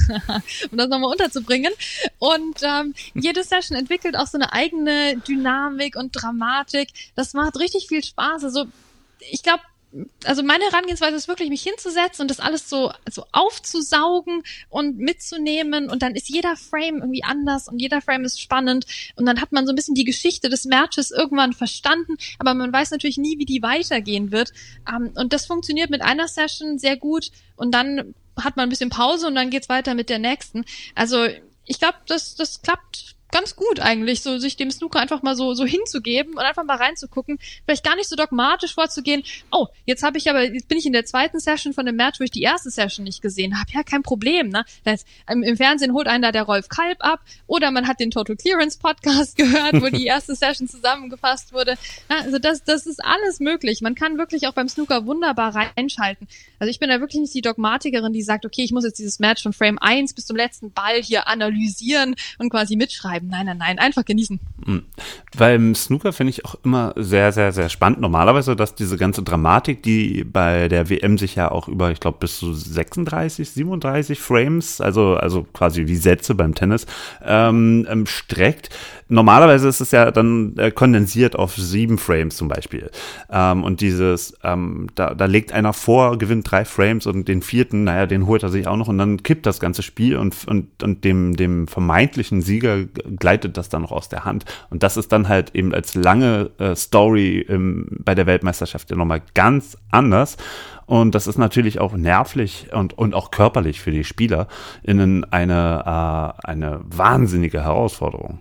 um das nochmal unterzubringen. Und ähm, jede Session entwickelt auch so eine eigene Dynamik und Dramatik. Das macht richtig viel Spaß. Also ich glaube, also meine Herangehensweise ist wirklich, mich hinzusetzen und das alles so, so aufzusaugen und mitzunehmen und dann ist jeder Frame irgendwie anders und jeder Frame ist spannend und dann hat man so ein bisschen die Geschichte des Matches irgendwann verstanden, aber man weiß natürlich nie, wie die weitergehen wird. Und das funktioniert mit einer Session sehr gut und dann hat man ein bisschen Pause und dann geht's weiter mit der nächsten. Also ich glaube, das, das klappt ganz gut eigentlich, so sich dem Snooker einfach mal so so hinzugeben und einfach mal reinzugucken, vielleicht gar nicht so dogmatisch vorzugehen. Oh, jetzt habe ich aber jetzt bin ich in der zweiten Session von dem Match, wo ich die erste Session nicht gesehen habe. Ja, kein Problem, ne? Das, im, im Fernsehen holt einen da der Rolf Kalb ab oder man hat den Total Clearance Podcast gehört, wo die erste Session zusammengefasst wurde. Ja, also das das ist alles möglich. Man kann wirklich auch beim Snooker wunderbar reinschalten. Also ich bin da wirklich nicht die Dogmatikerin, die sagt, okay, ich muss jetzt dieses Match von Frame eins bis zum letzten Ball hier analysieren und quasi mitschreiben. Nein, nein, nein, einfach genießen. Mhm. Beim Snooker finde ich auch immer sehr, sehr, sehr spannend. Normalerweise, dass diese ganze Dramatik, die bei der W M sich ja auch über, ich glaube, bis zu sechsunddreißig, siebenunddreißig Frames, also, also quasi wie Sätze beim Tennis, ähm, ähm, streckt. Normalerweise ist es ja dann äh, kondensiert auf sieben Frames zum Beispiel. Ähm, und dieses, ähm, da, da legt einer vor, gewinnt drei Frames und den vierten, naja, den holt er sich auch noch und dann kippt das ganze Spiel und, und, und dem, dem vermeintlichen Sieger gleitet das dann noch aus der Hand. Und das ist dann halt eben als lange äh, Story ähm, bei der Weltmeisterschaft ja nochmal ganz anders. Und das ist natürlich auch nervlich und, und auch körperlich für die SpielerInnen eine, äh, eine wahnsinnige Herausforderung.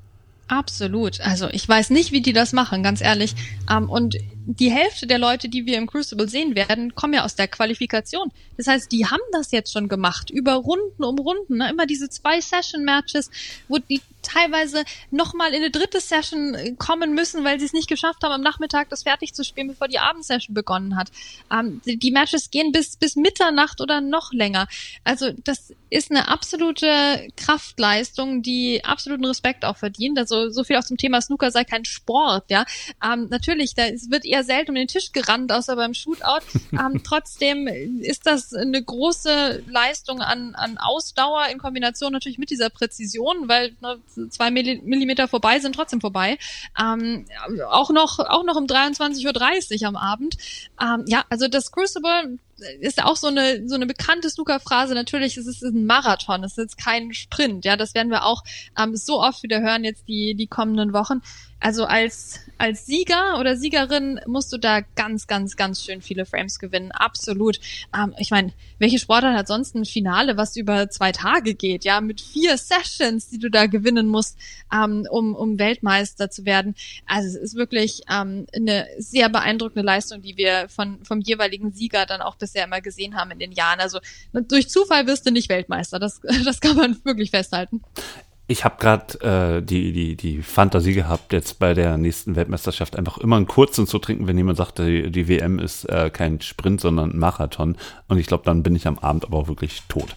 Absolut. Also ich weiß nicht, wie die das machen, ganz ehrlich. Um, und die Hälfte der Leute, die wir im Crucible sehen werden, kommen ja aus der Qualifikation. Das heißt, die haben das jetzt schon gemacht, über Runden um Runden. Ne? Immer diese zwei Session-Matches, wo die teilweise nochmal in eine dritte Session kommen müssen, weil sie es nicht geschafft haben, am Nachmittag das fertig zu spielen, bevor die Abendsession begonnen hat. Um, die, die Matches gehen bis, bis Mitternacht oder noch länger. Also das ist eine absolute Kraftleistung, die absoluten Respekt auch verdient. Also so viel auch zum Thema Snooker sei kein Sport, ja. Um, natürlich, da es wird eher selten um den Tisch gerannt, außer beim Shootout. Um, trotzdem ist das eine große Leistung an, an Ausdauer in Kombination natürlich mit dieser Präzision, weil ne, zwei Millimeter vorbei sind trotzdem vorbei. Um, auch noch auch noch um dreiundzwanzig Uhr dreißig am Abend. Um, ja, also das Crucible ist auch so eine so eine bekannte Snooker-Phrase. Natürlich ist es ein Marathon, es ist jetzt kein Sprint. Ja, das werden wir auch ähm, so oft wieder hören jetzt die die kommenden Wochen. Also als als Sieger oder Siegerin musst du da ganz, ganz, ganz schön viele Frames gewinnen. Absolut. Ähm, ich meine, welche Sportart hat sonst ein Finale, was über zwei Tage geht? Ja, mit vier Sessions, die du da gewinnen musst, ähm, um um Weltmeister zu werden. Also es ist wirklich ähm, eine sehr beeindruckende Leistung, die wir von vom jeweiligen Sieger dann auch bisher immer gesehen haben in den Jahren. Also durch Zufall wirst du nicht Weltmeister. Das das kann man wirklich festhalten. Ich habe gerade äh, die, die, die Fantasie gehabt, jetzt bei der nächsten Weltmeisterschaft einfach immer einen kurzen zu trinken, wenn jemand sagt, die, die W M ist äh, kein Sprint, sondern ein Marathon. Und ich glaube, dann bin ich am Abend aber auch wirklich tot.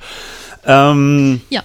Ähm, ja.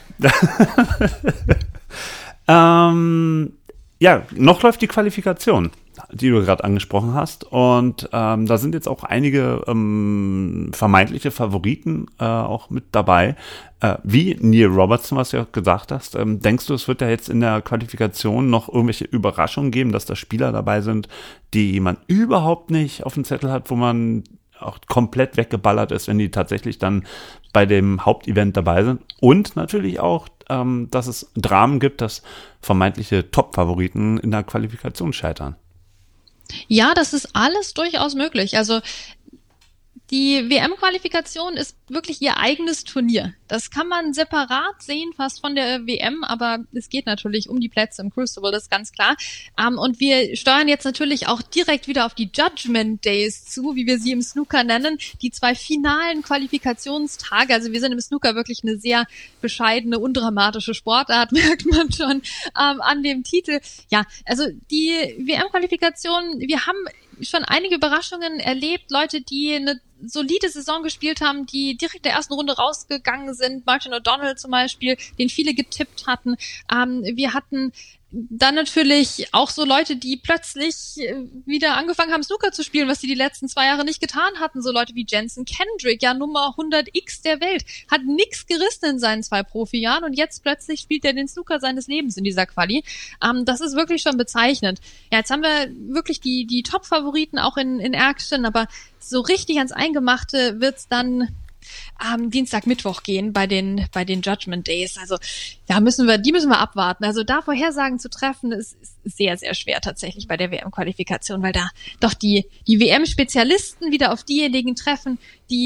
ähm, ja, noch läuft die Qualifikation, die du gerade angesprochen hast. Und ähm, da sind jetzt auch einige ähm, vermeintliche Favoriten äh, auch mit dabei. Äh, wie Neil Robertson, was du ja gesagt hast. Ähm, denkst du, es wird ja jetzt in der Qualifikation noch irgendwelche Überraschungen geben, dass da Spieler dabei sind, die man überhaupt nicht auf dem Zettel hat, wo man auch komplett weggeballert ist, wenn die tatsächlich dann bei dem Hauptevent dabei sind? Und natürlich auch, ähm, dass es Dramen gibt, dass vermeintliche Top-Favoriten in der Qualifikation scheitern. Ja, das ist alles durchaus möglich. Also die W M-Qualifikation ist wirklich ihr eigenes Turnier. Das kann man separat sehen, fast von der W M, aber es geht natürlich um die Plätze im Crucible, das ist ganz klar. Um, und wir steuern jetzt natürlich auch direkt wieder auf die Judgment Days zu, wie wir sie im Snooker nennen, die zwei finalen Qualifikationstage. Also wir sind im Snooker wirklich eine sehr bescheidene, undramatische Sportart, merkt man schon um, an dem Titel. Ja, also die W M-Qualifikation, wir haben schon einige Überraschungen erlebt, Leute, die eine solide Saison gespielt haben, die direkt in der ersten Runde rausgegangen sind. Martin O'Donnell zum Beispiel, den viele getippt hatten. Ähm, wir hatten dann natürlich auch so Leute, die plötzlich wieder angefangen haben, Snooker zu spielen, was sie die letzten zwei Jahre nicht getan hatten. So Leute wie Jensen Kendrick, ja Nummer hundert x der Welt, hat nix gerissen in seinen zwei Profijahren und jetzt plötzlich spielt er den Snooker seines Lebens in dieser Quali. Ähm, das ist wirklich schon bezeichnend. Ja, jetzt haben wir wirklich die die Top-Favoriten auch in, in Action, aber so richtig ans Eingemachte wird's dann am Dienstag, Mittwoch gehen bei den bei den Judgment Days. Also da müssen wir, die müssen wir abwarten. Also da Vorhersagen zu treffen, ist, ist sehr, sehr schwer tatsächlich bei der W M-Qualifikation, weil da doch die die W M-Spezialisten wieder auf diejenigen treffen, die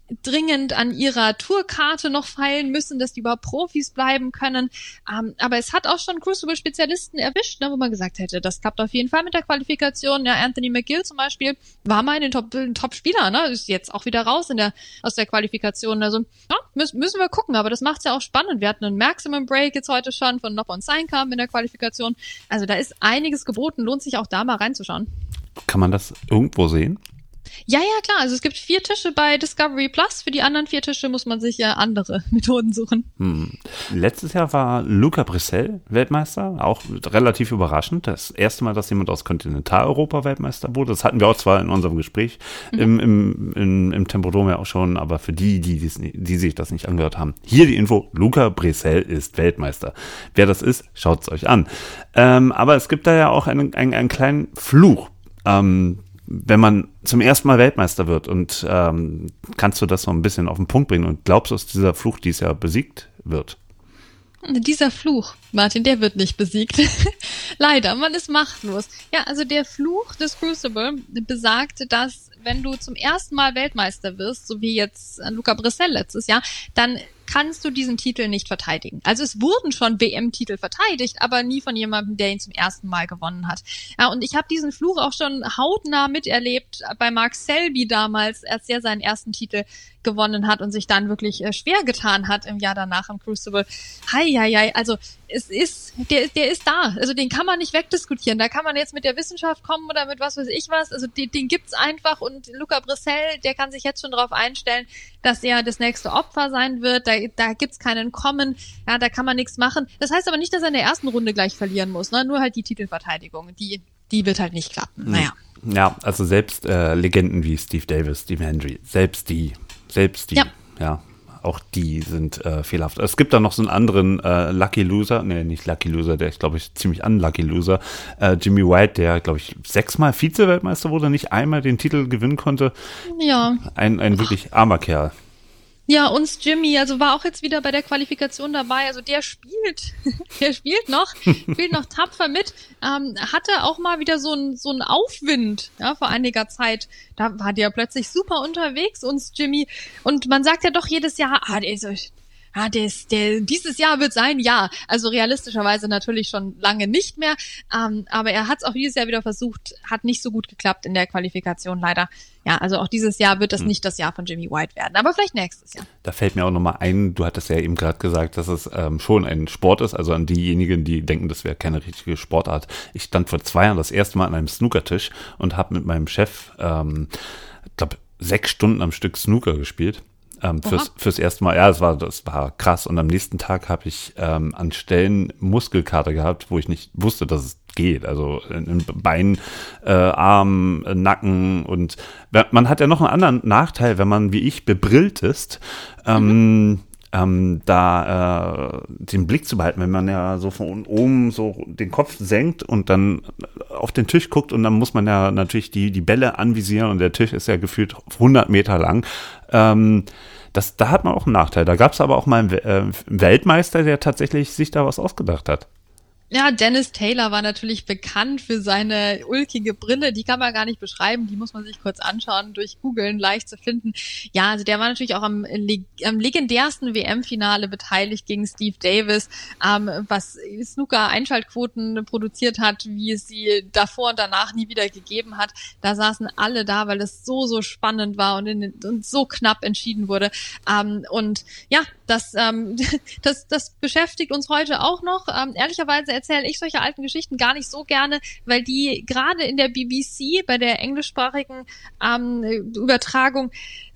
dringend an ihrer Tourkarte noch feilen müssen, dass die überhaupt Profis bleiben können. Ähm, aber es hat auch schon Crucible-Spezialisten erwischt, ne, wo man gesagt hätte, das klappt auf jeden Fall mit der Qualifikation. Ja, Anthony McGill zum Beispiel war mal in den Top, ein Top-Spieler, ne, ist jetzt auch wieder raus in der aus der Qualifikation. Also ja, müssen, müssen wir gucken, aber das macht's ja auch spannend. Wir hatten einen Maximum Break jetzt heute schon von Noppon Steinkamp in der Qualifikation. Also da ist einiges geboten, lohnt sich auch da mal reinzuschauen. Kann man das irgendwo sehen? Ja, ja, klar. Also es gibt vier Tische bei Discovery Plus. Für die anderen vier Tische muss man sich ja andere Methoden suchen. Hm. Letztes Jahr war Luca Brissell Weltmeister, auch relativ überraschend. Das erste Mal, dass jemand aus Kontinentaleuropa Weltmeister wurde. Das hatten wir auch zwar in unserem Gespräch mhm. im, im, im, im Tempodrom ja auch schon, aber für die, die, die, die sich das nicht angehört haben, hier die Info, Luca Brissell ist Weltmeister. Wer das ist, schaut es euch an. Ähm, aber es gibt da ja auch einen, einen, einen kleinen Fluch. Ähm, wenn man zum ersten Mal Weltmeister wird und ähm, kannst du das so ein bisschen auf den Punkt bringen und glaubst du, dass dieser Fluch dieses Jahr besiegt wird? Dieser Fluch, Martin, der wird nicht besiegt. Leider, man ist machtlos. Ja, also der Fluch des Crucible besagt, dass wenn du zum ersten Mal Weltmeister wirst, so wie jetzt Luca Brissell letztes Jahr, dann kannst du diesen Titel nicht verteidigen. Also es wurden schon W M-Titel verteidigt, aber nie von jemandem, der ihn zum ersten Mal gewonnen hat. Ja, und ich habe diesen Fluch auch schon hautnah miterlebt bei Mark Selby damals, als er seinen ersten Titel gewonnen hat und sich dann wirklich äh, schwer getan hat im Jahr danach im Crucible. Hei, hei, hei, also es ist, der, der ist da. Also den kann man nicht wegdiskutieren. Da kann man jetzt mit der Wissenschaft kommen oder mit was weiß ich was. Also den, den gibt's einfach und Luca Brissell, der kann sich jetzt schon darauf einstellen, dass er das nächste Opfer sein wird. Da, da gibt's keinen Kommen. Ja, da kann man nichts machen. Das heißt aber nicht, dass er in der ersten Runde gleich verlieren muss. Ne? Nur halt die Titelverteidigung. Die, die wird halt nicht klappen. Naja. Ja, also selbst äh, Legenden wie Steve Davis, Steve Hendry, selbst die, selbst die, ja, ja auch die sind äh, fehlerhaft. Es gibt da noch so einen anderen äh, Lucky Loser, nee, nicht Lucky Loser, der ist, glaube ich, ziemlich unlucky Loser, äh, Jimmy White, der, glaube ich, sechsmal Vize-Weltmeister wurde, nicht einmal den Titel gewinnen konnte. Ja. Ein, ein wirklich armer Kerl. Ja, uns Jimmy, also war auch jetzt wieder bei der Qualifikation dabei, also der spielt, der spielt noch, spielt noch tapfer mit, ähm, hatte auch mal wieder so ein so ein Aufwind, ja, vor einiger Zeit, da war der plötzlich super unterwegs, uns Jimmy, und man sagt ja doch jedes Jahr, ah, der ist so, ah, der ist, der, dieses Jahr wird sein Jahr, also realistischerweise natürlich schon lange nicht mehr, ähm, aber er hat es auch dieses Jahr wieder versucht, hat nicht so gut geklappt in der Qualifikation leider. Ja, also auch dieses Jahr wird das hm. nicht das Jahr von Jimmy White werden, aber vielleicht nächstes Jahr. Da fällt mir auch nochmal ein, du hattest ja eben gerade gesagt, dass es ähm, schon ein Sport ist, also an diejenigen, die denken, das wäre keine richtige Sportart. Ich stand vor zwei Jahren das erste Mal an einem Snookertisch und habe mit meinem Chef, ähm, ich glaube, sechs Stunden am Stück Snooker gespielt. Ähm, fürs, fürs erste Mal, ja, das war, das war krass. Und am nächsten Tag habe ich ähm, an Stellen Muskelkater gehabt, wo ich nicht wusste, dass es geht. Also in, in Beinen, äh, Arm, äh, Nacken und man hat ja noch einen anderen Nachteil, wenn man wie ich bebrillt ist, ähm, mhm. ähm, da äh, den Blick zu behalten, wenn man ja so von oben so den Kopf senkt und dann auf den Tisch guckt und dann muss man ja natürlich die, die Bälle anvisieren und der Tisch ist ja gefühlt hundert Meter lang. Ähm, das, da hat man auch einen Nachteil. Da gab es aber auch mal einen äh, Weltmeister, der tatsächlich sich da was ausgedacht hat. Ja, Dennis Taylor war natürlich bekannt für seine ulkige Brille. Die kann man gar nicht beschreiben. Die muss man sich kurz anschauen, durch Googlen leicht zu finden. Ja, also der war natürlich auch am, am legendärsten W M-Finale beteiligt gegen Steve Davis, ähm, was Snooker-Einschaltquoten produziert hat, wie es sie davor und danach nie wieder gegeben hat. Da saßen alle da, weil es so, so spannend war und, in, und so knapp entschieden wurde. Ähm, und ja, das, ähm, das, das beschäftigt uns heute auch noch. Ähm, ehrlicherweise erzähle ich solche alten Geschichten gar nicht so gerne, weil die gerade in der B B C bei der englischsprachigen ähm, Übertragung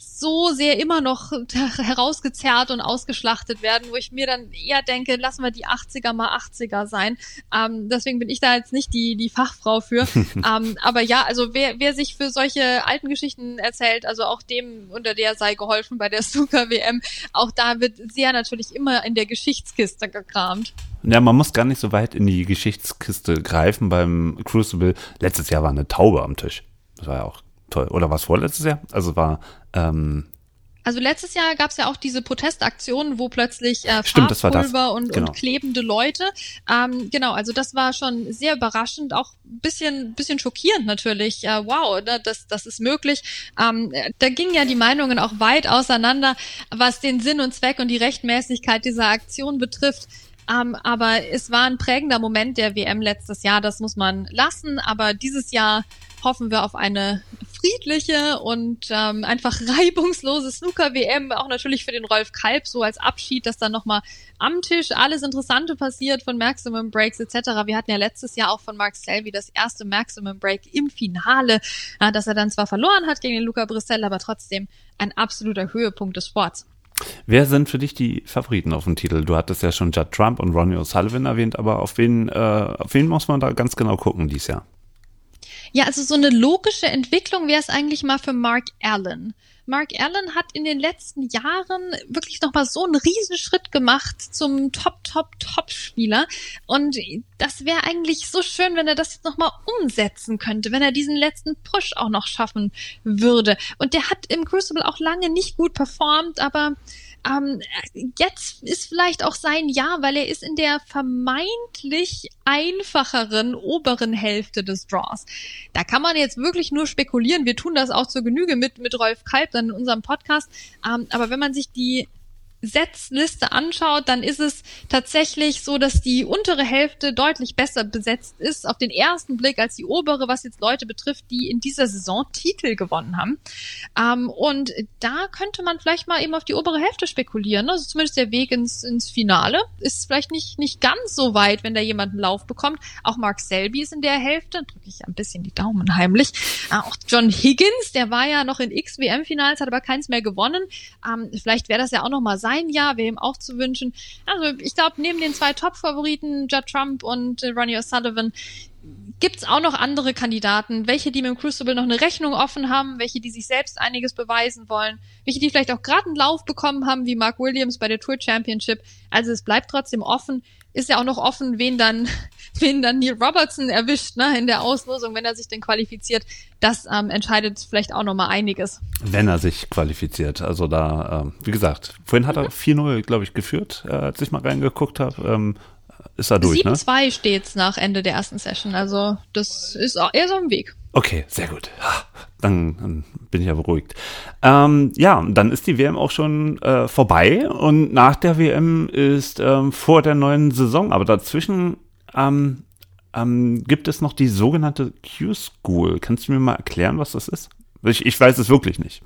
so sehr immer noch herausgezerrt und ausgeschlachtet werden, wo ich mir dann eher denke, lassen wir die achtziger mal achtziger sein. Ähm, deswegen bin ich da jetzt nicht die die Fachfrau für. ähm, aber ja, also wer wer sich für solche alten Geschichten erzählt, also auch dem unter der sei geholfen bei der Snooker-W M, auch da wird sehr natürlich immer in der Geschichtskiste gekramt. Ja, man muss gar nicht so weit in die Geschichtskiste greifen beim Crucible. Letztes Jahr war eine Taube am Tisch. Das war ja auch toll. Oder war es vorletztes Jahr? Also war, ähm, Also letztes Jahr gab es ja auch diese Protestaktion, wo plötzlich äh, Stimmt, Farbpulver und, genau. und klebende Leute. Ähm, genau, also das war schon sehr überraschend, auch ein bisschen, bisschen schockierend natürlich. Äh, wow, ne, das, das ist möglich. Ähm, da gingen ja die Meinungen auch weit auseinander, was den Sinn und Zweck und die Rechtmäßigkeit dieser Aktion betrifft. Um, aber es war ein prägender Moment der W M letztes Jahr, das muss man lassen. Aber dieses Jahr hoffen wir auf eine friedliche und ähm, einfach reibungslose Snooker-W M, auch natürlich für den Rolf Kalb so als Abschied, dass dann nochmal am Tisch alles Interessante passiert von Maximum Breaks et cetera. Wir hatten ja letztes Jahr auch von Mark Selby das erste Maximum Break im Finale, ja, dass er dann zwar verloren hat gegen den Luca Brissell, aber trotzdem ein absoluter Höhepunkt des Sports. Wer sind für dich die Favoriten auf dem Titel? Du hattest ja schon Judd Trump und Ronnie O'Sullivan erwähnt, aber auf wen, äh, auf wen muss man da ganz genau gucken dieses Jahr? Ja, also so eine logische Entwicklung wäre es eigentlich mal für Mark Allen. Mark Allen hat in den letzten Jahren wirklich nochmal so einen Riesenschritt gemacht zum Top-Top-Top-Spieler. Und das wäre eigentlich so schön, wenn er das jetzt nochmal umsetzen könnte, wenn er diesen letzten Push auch noch schaffen würde. Und der hat im Crucible auch lange nicht gut performt, aber ähm, jetzt ist vielleicht auch sein Jahr, weil er ist in der vermeintlich einfacheren oberen Hälfte des Draws. Da kann man jetzt wirklich nur spekulieren. Wir tun das auch zur Genüge mit mit Rolf Kalb dann in unserem Podcast. Ähm, aber wenn man sich die Setzliste anschaut, dann ist es tatsächlich so, dass die untere Hälfte deutlich besser besetzt ist auf den ersten Blick als die obere, was jetzt Leute betrifft, die in dieser Saison Titel gewonnen haben. Ähm, und da könnte man vielleicht mal eben auf die obere Hälfte spekulieren. Also zumindest der Weg ins, ins Finale ist vielleicht nicht, nicht ganz so weit, wenn da jemand einen Lauf bekommt. Auch Mark Selby ist in der Hälfte, drücke ich ein bisschen die Daumen heimlich. Äh, auch John Higgins, der war ja noch in X-W M-Finals, hat aber keins mehr gewonnen. Ähm, vielleicht wäre das ja auch noch mal sein Jahr, wäre ihm auch zu wünschen. Also ich glaube, neben den zwei Top-Favoriten, Judd Trump und äh, Ronnie O'Sullivan, gibt's auch noch andere Kandidaten, welche, die mit dem Crucible noch eine Rechnung offen haben, welche, die sich selbst einiges beweisen wollen, welche, die vielleicht auch gerade einen Lauf bekommen haben, wie Mark Williams bei der Tour Championship. Also es bleibt trotzdem offen. Ist ja auch noch offen, wen dann, wen dann Neil Robertson erwischt, ne, in der Auslosung, wenn er sich denn qualifiziert. Das ähm, entscheidet vielleicht auch noch mal einiges. Wenn er sich qualifiziert. Also da, ähm, wie gesagt, vorhin hat er vier null, glaube ich, geführt, äh, als ich mal reingeguckt habe. Ähm, ist er durch, sieben ne? sieben zwei steht's nach Ende der ersten Session. Also das ist auch eher so im Weg. Okay, sehr gut. Dann, dann bin ich ja beruhigt. Ähm, ja, dann ist die W M auch schon äh, vorbei und nach der W M ist ähm, vor der neuen Saison, aber dazwischen ähm, ähm, gibt es noch die sogenannte Q-School. Kannst du mir mal erklären, was das ist? Ich, ich weiß es wirklich nicht.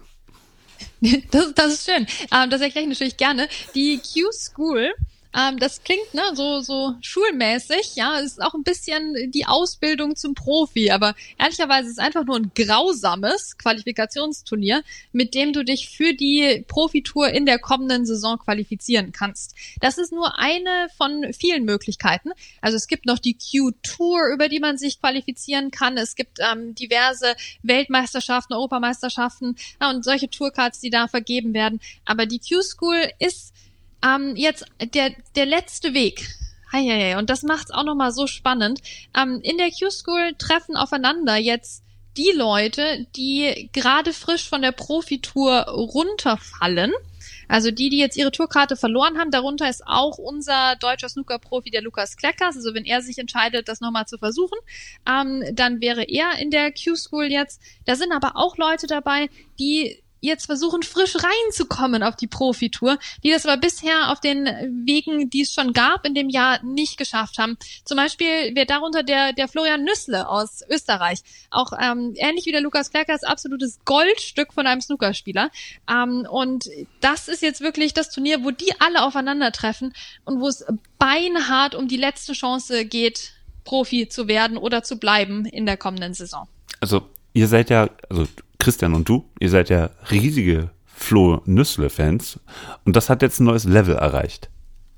Das, das ist schön. Ähm, das erkläre ich natürlich gerne. Die Q-School, ähm, das klingt ne so so schulmäßig, ja, es ist auch ein bisschen die Ausbildung zum Profi, aber ehrlicherweise ist es einfach nur ein grausames Qualifikationsturnier, mit dem du dich für die Profitour in der kommenden Saison qualifizieren kannst. Das ist nur eine von vielen Möglichkeiten. Also es gibt noch die Q-Tour, über die man sich qualifizieren kann. Es gibt ähm, diverse Weltmeisterschaften, Europameisterschaften ja, und solche Tourcards, die da vergeben werden. Aber die Q-School ist Ähm, jetzt der der letzte Weg. Heieiei. Und das macht's auch nochmal so spannend. Ähm, in der Q-School treffen aufeinander jetzt die Leute, die gerade frisch von der Profitour runterfallen. Also die, die jetzt ihre Tourkarte verloren haben. Darunter ist auch unser deutscher Snooker-Profi, der Lukas Kleckers. Also wenn er sich entscheidet, das nochmal zu versuchen, ähm, dann wäre er in der Q-School jetzt. Da sind aber auch Leute dabei, die jetzt versuchen, frisch reinzukommen auf die Profitour, die das aber bisher auf den Wegen, die es schon gab in dem Jahr, nicht geschafft haben. Zum Beispiel wäre darunter der der Florian Nüssle aus Österreich. Auch ähm, ähnlich wie der Lukas Kleckers, absolutes Goldstück von einem Snookerspieler. Ähm, und das ist jetzt wirklich das Turnier, wo die alle aufeinandertreffen und wo es beinhart um die letzte Chance geht, Profi zu werden oder zu bleiben in der kommenden Saison. Also ihr seid ja, also Christian und du, ihr seid ja riesige Flo-Nüssle-Fans und das hat jetzt ein neues Level erreicht.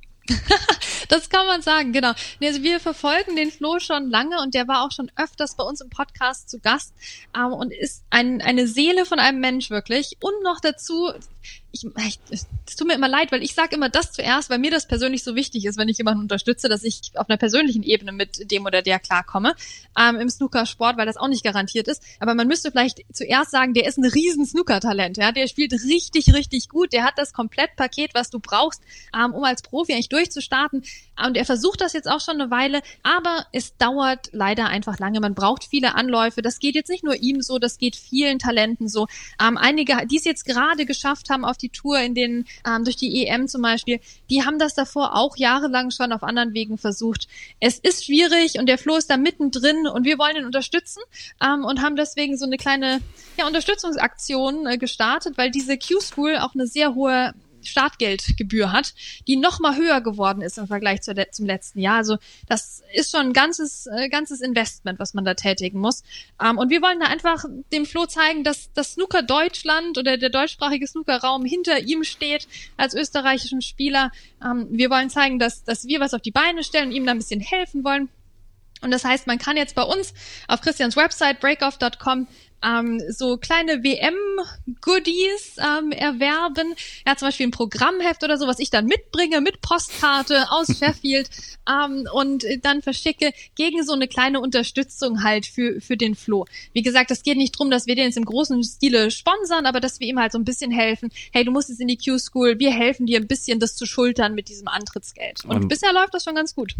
Das kann man sagen, genau. Also wir verfolgen den Flo schon lange und der war auch schon öfters bei uns im Podcast zu Gast ähm, und ist ein, eine Seele von einem Mensch wirklich. Und noch dazu, ich, ich es tut mir immer leid, weil ich sage immer das zuerst, weil mir das persönlich so wichtig ist, wenn ich jemanden unterstütze, dass ich auf einer persönlichen Ebene mit dem oder der klarkomme, ähm, im Snookersport, weil das auch nicht garantiert ist. Aber man müsste vielleicht zuerst sagen, der ist ein riesen Snooker-Talent, ja, der spielt richtig, richtig gut, der hat das Komplettpaket, was du brauchst, ähm, um als Profi eigentlich durchzustarten. Und er versucht das jetzt auch schon eine Weile, aber es dauert leider einfach lange. Man braucht viele Anläufe. Das geht jetzt nicht nur ihm so, das geht vielen Talenten so. Ähm, einige, die es jetzt gerade geschafft haben auf die Tour, in den ähm, durch die E M zum Beispiel, die haben das davor auch jahrelang schon auf anderen Wegen versucht. Es ist schwierig und der Flo ist da mittendrin und wir wollen ihn unterstützen ähm, und haben deswegen so eine kleine ja, Unterstützungsaktion äh, gestartet, weil diese Q-School auch eine sehr hohe Startgeldgebühr hat, die noch mal höher geworden ist im Vergleich zu le- zum letzten Jahr. Also das ist schon ein ganzes äh, ganzes Investment, was man da tätigen muss. Ähm, und wir wollen da einfach dem Flo zeigen, dass das Snooker Deutschland oder der deutschsprachige Snookerraum hinter ihm steht als österreichischen Spieler. Ähm, wir wollen zeigen, dass dass wir was auf die Beine stellen und ihm da ein bisschen helfen wollen. Und das heißt, man kann jetzt bei uns auf Christians Website breakoff Punkt com ähm, so kleine W M-Goodies ähm, erwerben. Er hat zum Beispiel ein Programmheft oder so, was ich dann mitbringe mit Postkarte aus Sheffield ähm, und dann verschicke gegen so eine kleine Unterstützung halt für für den Flo. Wie gesagt, es geht nicht drum, dass wir den jetzt im großen Stile sponsern, aber dass wir ihm halt so ein bisschen helfen. Hey, du musst jetzt in die Q-School, wir helfen dir ein bisschen, das zu schultern mit diesem Antrittsgeld. Und, und bisher läuft das schon ganz gut.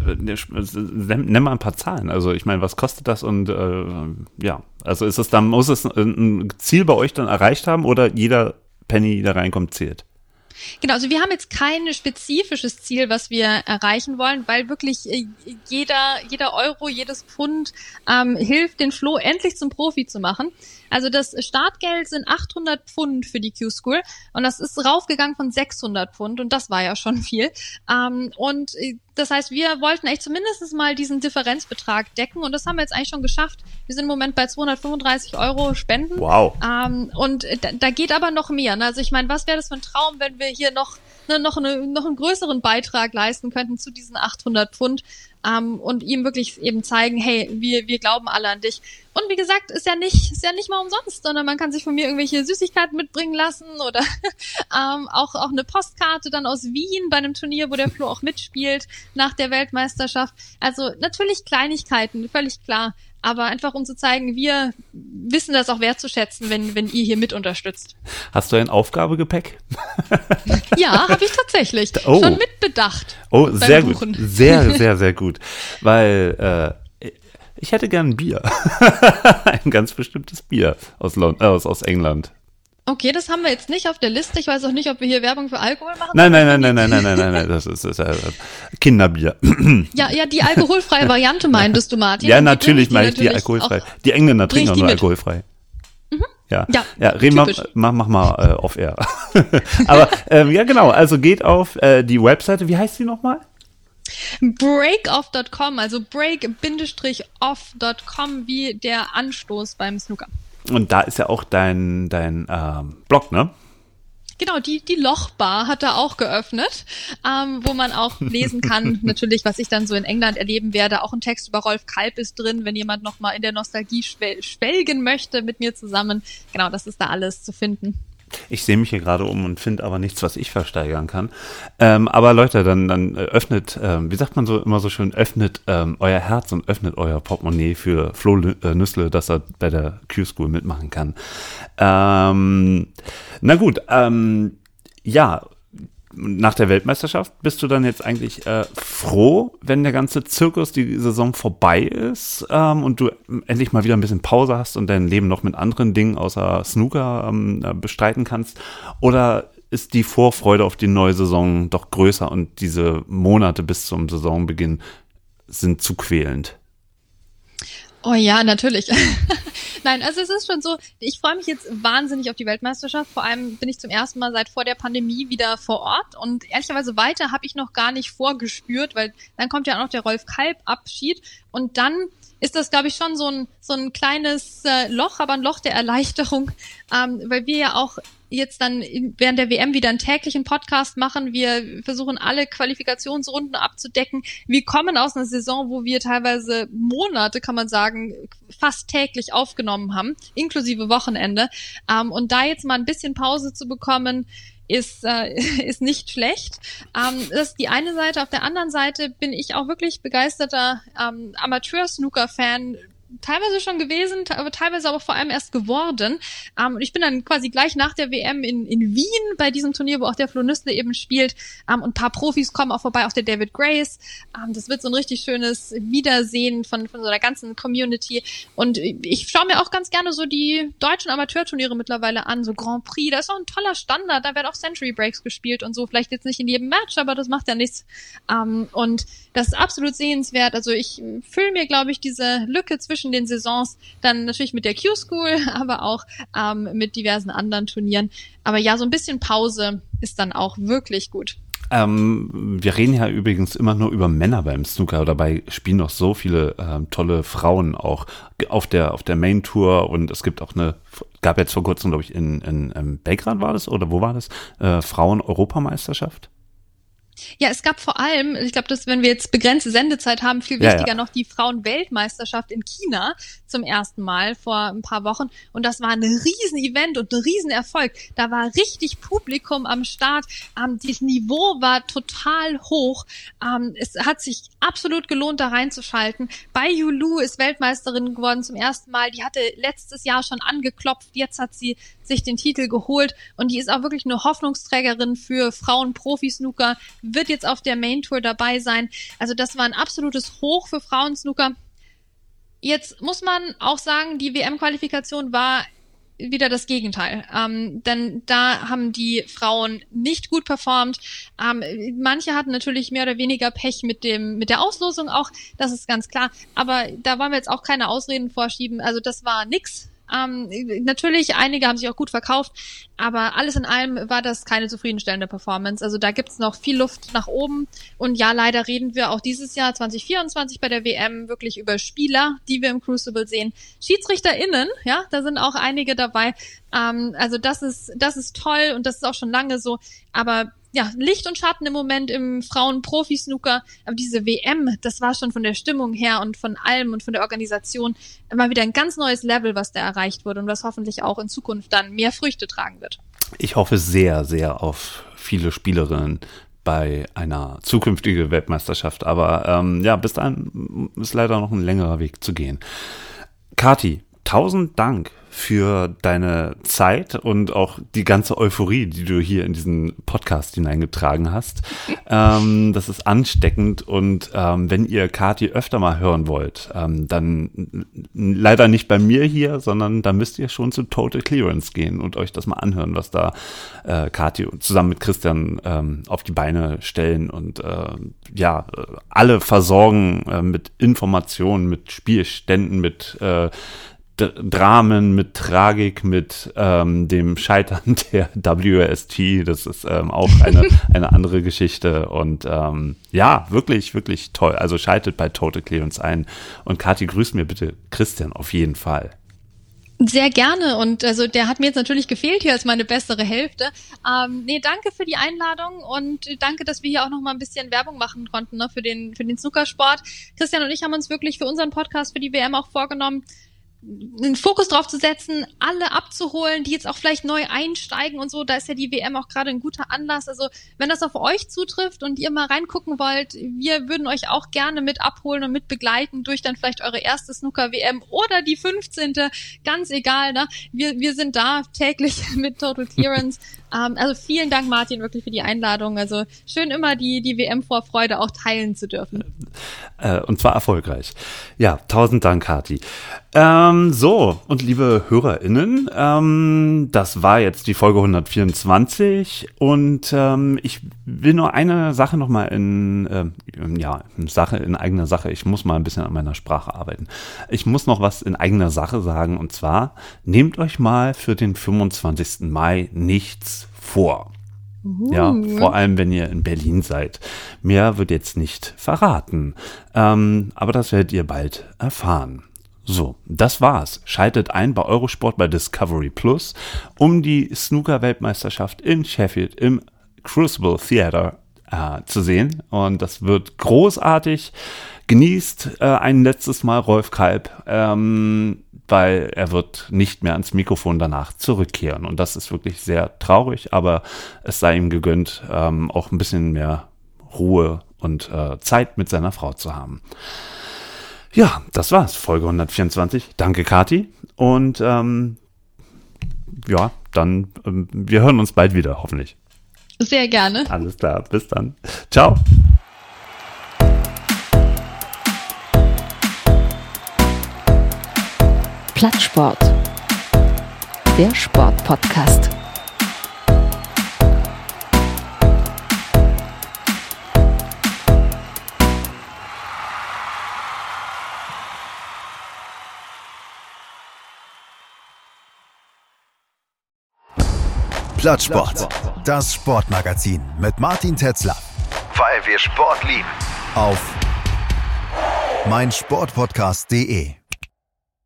Nenn mal ein paar Zahlen. Also ich meine, was kostet das und äh, ja, also ist es dann, muss es ein Ziel bei euch dann erreicht haben oder jeder Penny, der reinkommt, zählt? Genau, also wir haben jetzt kein spezifisches Ziel, was wir erreichen wollen, weil wirklich jeder jeder Euro, jedes Pfund ähm, hilft, den Flo endlich zum Profi zu machen. Also das Startgeld sind achthundert Pfund für die Q-School und das ist raufgegangen von sechshundert Pfund und das war ja schon viel. Ähm, und das heißt, wir wollten echt zumindest mal diesen Differenzbetrag decken und das haben wir jetzt eigentlich schon geschafft. Wir sind im Moment bei zweihundertfünfunddreißig Euro Spenden. Wow. Ähm, und da, da geht aber noch mehr. Ne? Also ich meine, was wäre das für ein Traum, wenn wir hier noch ne, noch, eine, noch einen größeren Beitrag leisten könnten zu diesen achthundert Pfund ähm, und ihm wirklich eben zeigen, hey, wir wir glauben alle an dich. Und wie gesagt, ist ja nicht ist ja nicht mal umsonst, sondern man kann sich von mir irgendwelche Süßigkeiten mitbringen lassen oder ähm, auch auch eine Postkarte dann aus Wien bei einem Turnier, wo der Flo auch mitspielt nach der Weltmeisterschaft. Also natürlich Kleinigkeiten, völlig klar. Aber einfach um zu zeigen, wir wissen das auch wertzuschätzen, wenn wenn ihr hier mit unterstützt. Hast du ein Aufgabegepäck? Ja, habe ich tatsächlich. Oh. Schon mitbedacht. Oh, sehr gut. Sehr, sehr, sehr gut. Weil äh, ich hätte gern ein Bier. Ein ganz bestimmtes Bier aus, Lond- äh, aus, aus England. Okay, das haben wir jetzt nicht auf der Liste. Ich weiß auch nicht, ob wir hier Werbung für Alkohol machen. Nein, nein, nein, nein, nein, nein, nein, nein, nein, das ist, das ist äh, Kinderbier. Ja, ja, die alkoholfreie Variante meintest du, Martin. Ja, natürlich meine ich die alkoholfrei. Die Engländer trinken auch nur alkoholfrei. Mhm. Ja, ja, ja, reden wir, mach, mach mal äh, off air. Aber ähm, ja, genau, also geht auf äh, die Webseite, wie heißt die nochmal? breakoff Punkt com, also break-off Punkt com, wie der Anstoß beim Snooker. Und da ist ja auch dein, dein ähm, Blog, ne? Genau, die die Lochbar hat er auch geöffnet, ähm, wo man auch lesen kann, natürlich, was ich dann so in England erleben werde. Auch ein Text über Rolf Kalb ist drin, wenn jemand nochmal in der Nostalgie schwel- schwelgen möchte mit mir zusammen. Genau, das ist da alles zu finden. Ich sehe mich hier gerade um und finde aber nichts, was ich versteigern kann. Ähm, aber Leute, dann, dann öffnet, ähm, wie sagt man so immer so schön, öffnet ähm, euer Herz und öffnet euer Portemonnaie für Flo Nüssle, dass er bei der Q-School mitmachen kann. Ähm, na gut, ähm, ja, nach der Weltmeisterschaft bist du dann jetzt eigentlich äh, froh, wenn der ganze Zirkus, die Saison vorbei ist ähm, und du endlich mal wieder ein bisschen Pause hast und dein Leben noch mit anderen Dingen außer Snooker ähm, bestreiten kannst? Oder ist die Vorfreude auf die neue Saison doch größer und diese Monate bis zum Saisonbeginn sind zu quälend? Oh ja, natürlich. Nein, also es ist schon so, ich freue mich jetzt wahnsinnig auf die Weltmeisterschaft. Vor allem bin ich zum ersten Mal seit vor der Pandemie wieder vor Ort und ehrlicherweise weiter habe ich noch gar nicht vorgespürt, weil dann kommt ja auch noch der Rolf Kalb-Abschied und dann ist das, glaube ich, schon so ein so ein kleines äh, Loch, aber ein Loch der Erleichterung, ähm, weil wir ja auch jetzt dann während der W M wieder einen täglichen Podcast machen. Wir versuchen alle Qualifikationsrunden abzudecken. Wir kommen aus einer Saison, wo wir teilweise Monate, kann man sagen, fast täglich aufgenommen haben, inklusive Wochenende. Ähm, und da jetzt mal ein bisschen Pause zu bekommen, ist, äh, ist nicht schlecht. Ähm, das ist die eine Seite. Auf der anderen Seite bin ich auch wirklich begeisterter ähm, Amateur-Snooker-Fan, teilweise schon gewesen, aber teilweise aber vor allem erst geworden. Um, und ich bin dann quasi gleich nach der W M in, in Wien bei diesem Turnier, wo auch der Flo Nüssle eben spielt. Um, und ein paar Profis kommen auch vorbei, auch der David Grace. Um, das wird so ein richtig schönes Wiedersehen von, von so einer ganzen Community. Und ich schaue mir auch ganz gerne so die deutschen Amateurturniere mittlerweile an, so Grand Prix. Da ist auch ein toller Standard, da werden auch Century Breaks gespielt und so. Vielleicht jetzt nicht in jedem Match, aber das macht ja nichts. Um, und das ist absolut sehenswert. Also ich fühle mir, glaube ich, diese Lücke zwischen den Saisons dann natürlich mit der Q-School, aber auch ähm, mit diversen anderen Turnieren. Aber ja, so ein bisschen Pause ist dann auch wirklich gut. Ähm, wir reden ja übrigens immer nur über Männer beim Snooker. Dabei spielen noch so viele ähm, tolle Frauen auch auf der auf der Main Tour, und es gibt auch eine, gab jetzt vor kurzem, glaube ich, in, in, in Belgrad war das, oder wo war das? Äh, Frauen-Europameisterschaft? Ja, es gab vor allem, ich glaube, dass wenn wir jetzt begrenzte Sendezeit haben, viel wichtiger ja, ja. noch die Frauen-Weltmeisterschaft in China zum ersten Mal vor ein paar Wochen. Und das war ein Riesen-Event und ein Riesenerfolg. Da war richtig Publikum am Start. Ähm, das Niveau war total hoch. Ähm, es hat sich absolut gelohnt, da reinzuschalten. Bai Yulu ist Weltmeisterin geworden zum ersten Mal. Die hatte letztes Jahr schon angeklopft. Jetzt hat sie sich den Titel geholt. Und die ist auch wirklich eine Hoffnungsträgerin für Frauen-Profi-Snooker. Wird jetzt auf der Main Tour dabei sein. Also das war ein absolutes Hoch für Frauen-Snooker. Jetzt muss man auch sagen, die W M-Qualifikation war wieder das Gegenteil. Ähm, denn da haben die Frauen nicht gut performt. Ähm, manche hatten natürlich mehr oder weniger Pech mit dem mit der Auslosung auch, das ist ganz klar. Aber da wollen wir jetzt auch keine Ausreden vorschieben. Also das war nix. Ähm, natürlich, einige haben sich auch gut verkauft, aber alles in allem war das keine zufriedenstellende Performance. Also da gibt's noch viel Luft nach oben. Und ja, leider reden wir auch dieses Jahr zwanzig vierundzwanzig bei der W M wirklich über Spieler, die wir im Crucible sehen. SchiedsrichterInnen, ja, da sind auch einige dabei. Ähm, also das ist das ist toll und das ist auch schon lange so. Aber ja, Licht und Schatten im Moment im Frauen-Profi-Snooker, aber diese W M, das war schon von der Stimmung her und von allem und von der Organisation mal wieder ein ganz neues Level, was da erreicht wurde und was hoffentlich auch in Zukunft dann mehr Früchte tragen wird. Ich hoffe sehr, sehr auf viele Spielerinnen bei einer zukünftigen Weltmeisterschaft, aber ähm, ja, bis dahin ist leider noch ein längerer Weg zu gehen. Kathi, tausend Dank für deine Zeit und auch die ganze Euphorie, die du hier in diesen Podcast hineingetragen hast. ähm, das ist ansteckend, und ähm, wenn ihr Kathi öfter mal hören wollt, ähm, dann leider nicht bei mir hier, sondern da müsst ihr schon zu Total Clearance gehen und euch das mal anhören, was da äh, Kathi zusammen mit Christian ähm, auf die Beine stellen und äh, ja, alle versorgen äh, mit Informationen, mit Spielständen, mit äh, Dramen, mit Tragik, mit ähm, dem Scheitern der W S T. Das ist ähm, auch eine, eine andere Geschichte. Und ähm, ja, wirklich, wirklich toll. Also schaltet bei Total Clearance ein. Und Kathi, grüßt mir bitte Christian auf jeden Fall. Sehr gerne, und also der hat mir jetzt natürlich gefehlt hier als meine bessere Hälfte. Ähm, nee, danke für die Einladung und danke, dass wir hier auch noch mal ein bisschen Werbung machen konnten, ne, für den für den Snookersport. Christian und ich haben uns wirklich für unseren Podcast für die W M auch vorgenommen, einen Fokus drauf zu setzen, alle abzuholen, die jetzt auch vielleicht neu einsteigen und so. Da ist ja die W M auch gerade ein guter Anlass. Also wenn das auf euch zutrifft und ihr mal reingucken wollt, wir würden euch auch gerne mit abholen und mit begleiten durch dann vielleicht eure erste Snooker-W M oder die fünfzehnte. Ganz egal, ne? Wir, wir sind da täglich mit Total Clearance. ähm, also vielen Dank, Martin, wirklich für die Einladung. Also schön, immer die, die W M-Vorfreude auch teilen zu dürfen. Äh, und zwar erfolgreich. Ja, tausend Dank, Kathi. Ähm, so, und liebe HörerInnen, ähm, das war jetzt die Folge hundertvierundzwanzig, und ähm, ich will nur eine Sache nochmal in, äh, ja, Sache in eigener Sache, ich muss mal ein bisschen an meiner Sprache arbeiten. Ich muss noch was in eigener Sache sagen, und zwar, nehmt euch mal für den fünfundzwanzigsten Mai nichts vor. Uh. Ja, vor allem, wenn ihr in Berlin seid. Mehr wird jetzt nicht verraten, ähm, aber das werdet ihr bald erfahren. So, das war's. Schaltet ein bei Eurosport bei Discovery Plus, um die Snooker-Weltmeisterschaft in Sheffield im Crucible Theater äh, zu sehen. Und das wird großartig. genießt äh, ein letztes Mal Rolf Kalb, ähm, weil er wird nicht mehr ans Mikrofon danach zurückkehren. Und das ist wirklich sehr traurig, aber es sei ihm gegönnt, ähm, auch ein bisschen mehr Ruhe und äh, Zeit mit seiner Frau zu haben. Ja, das war's, Folge hundertvierundzwanzig. Danke, Kathi. Und ähm, ja, dann, ähm, wir hören uns bald wieder, hoffentlich. Sehr gerne. Alles klar, bis dann. Ciao. Plattsport. Der Sportpodcast. Plattsport. Das Sportmagazin mit Martin Tetzler. Weil wir Sport lieben. Auf meinsportpodcast punkt de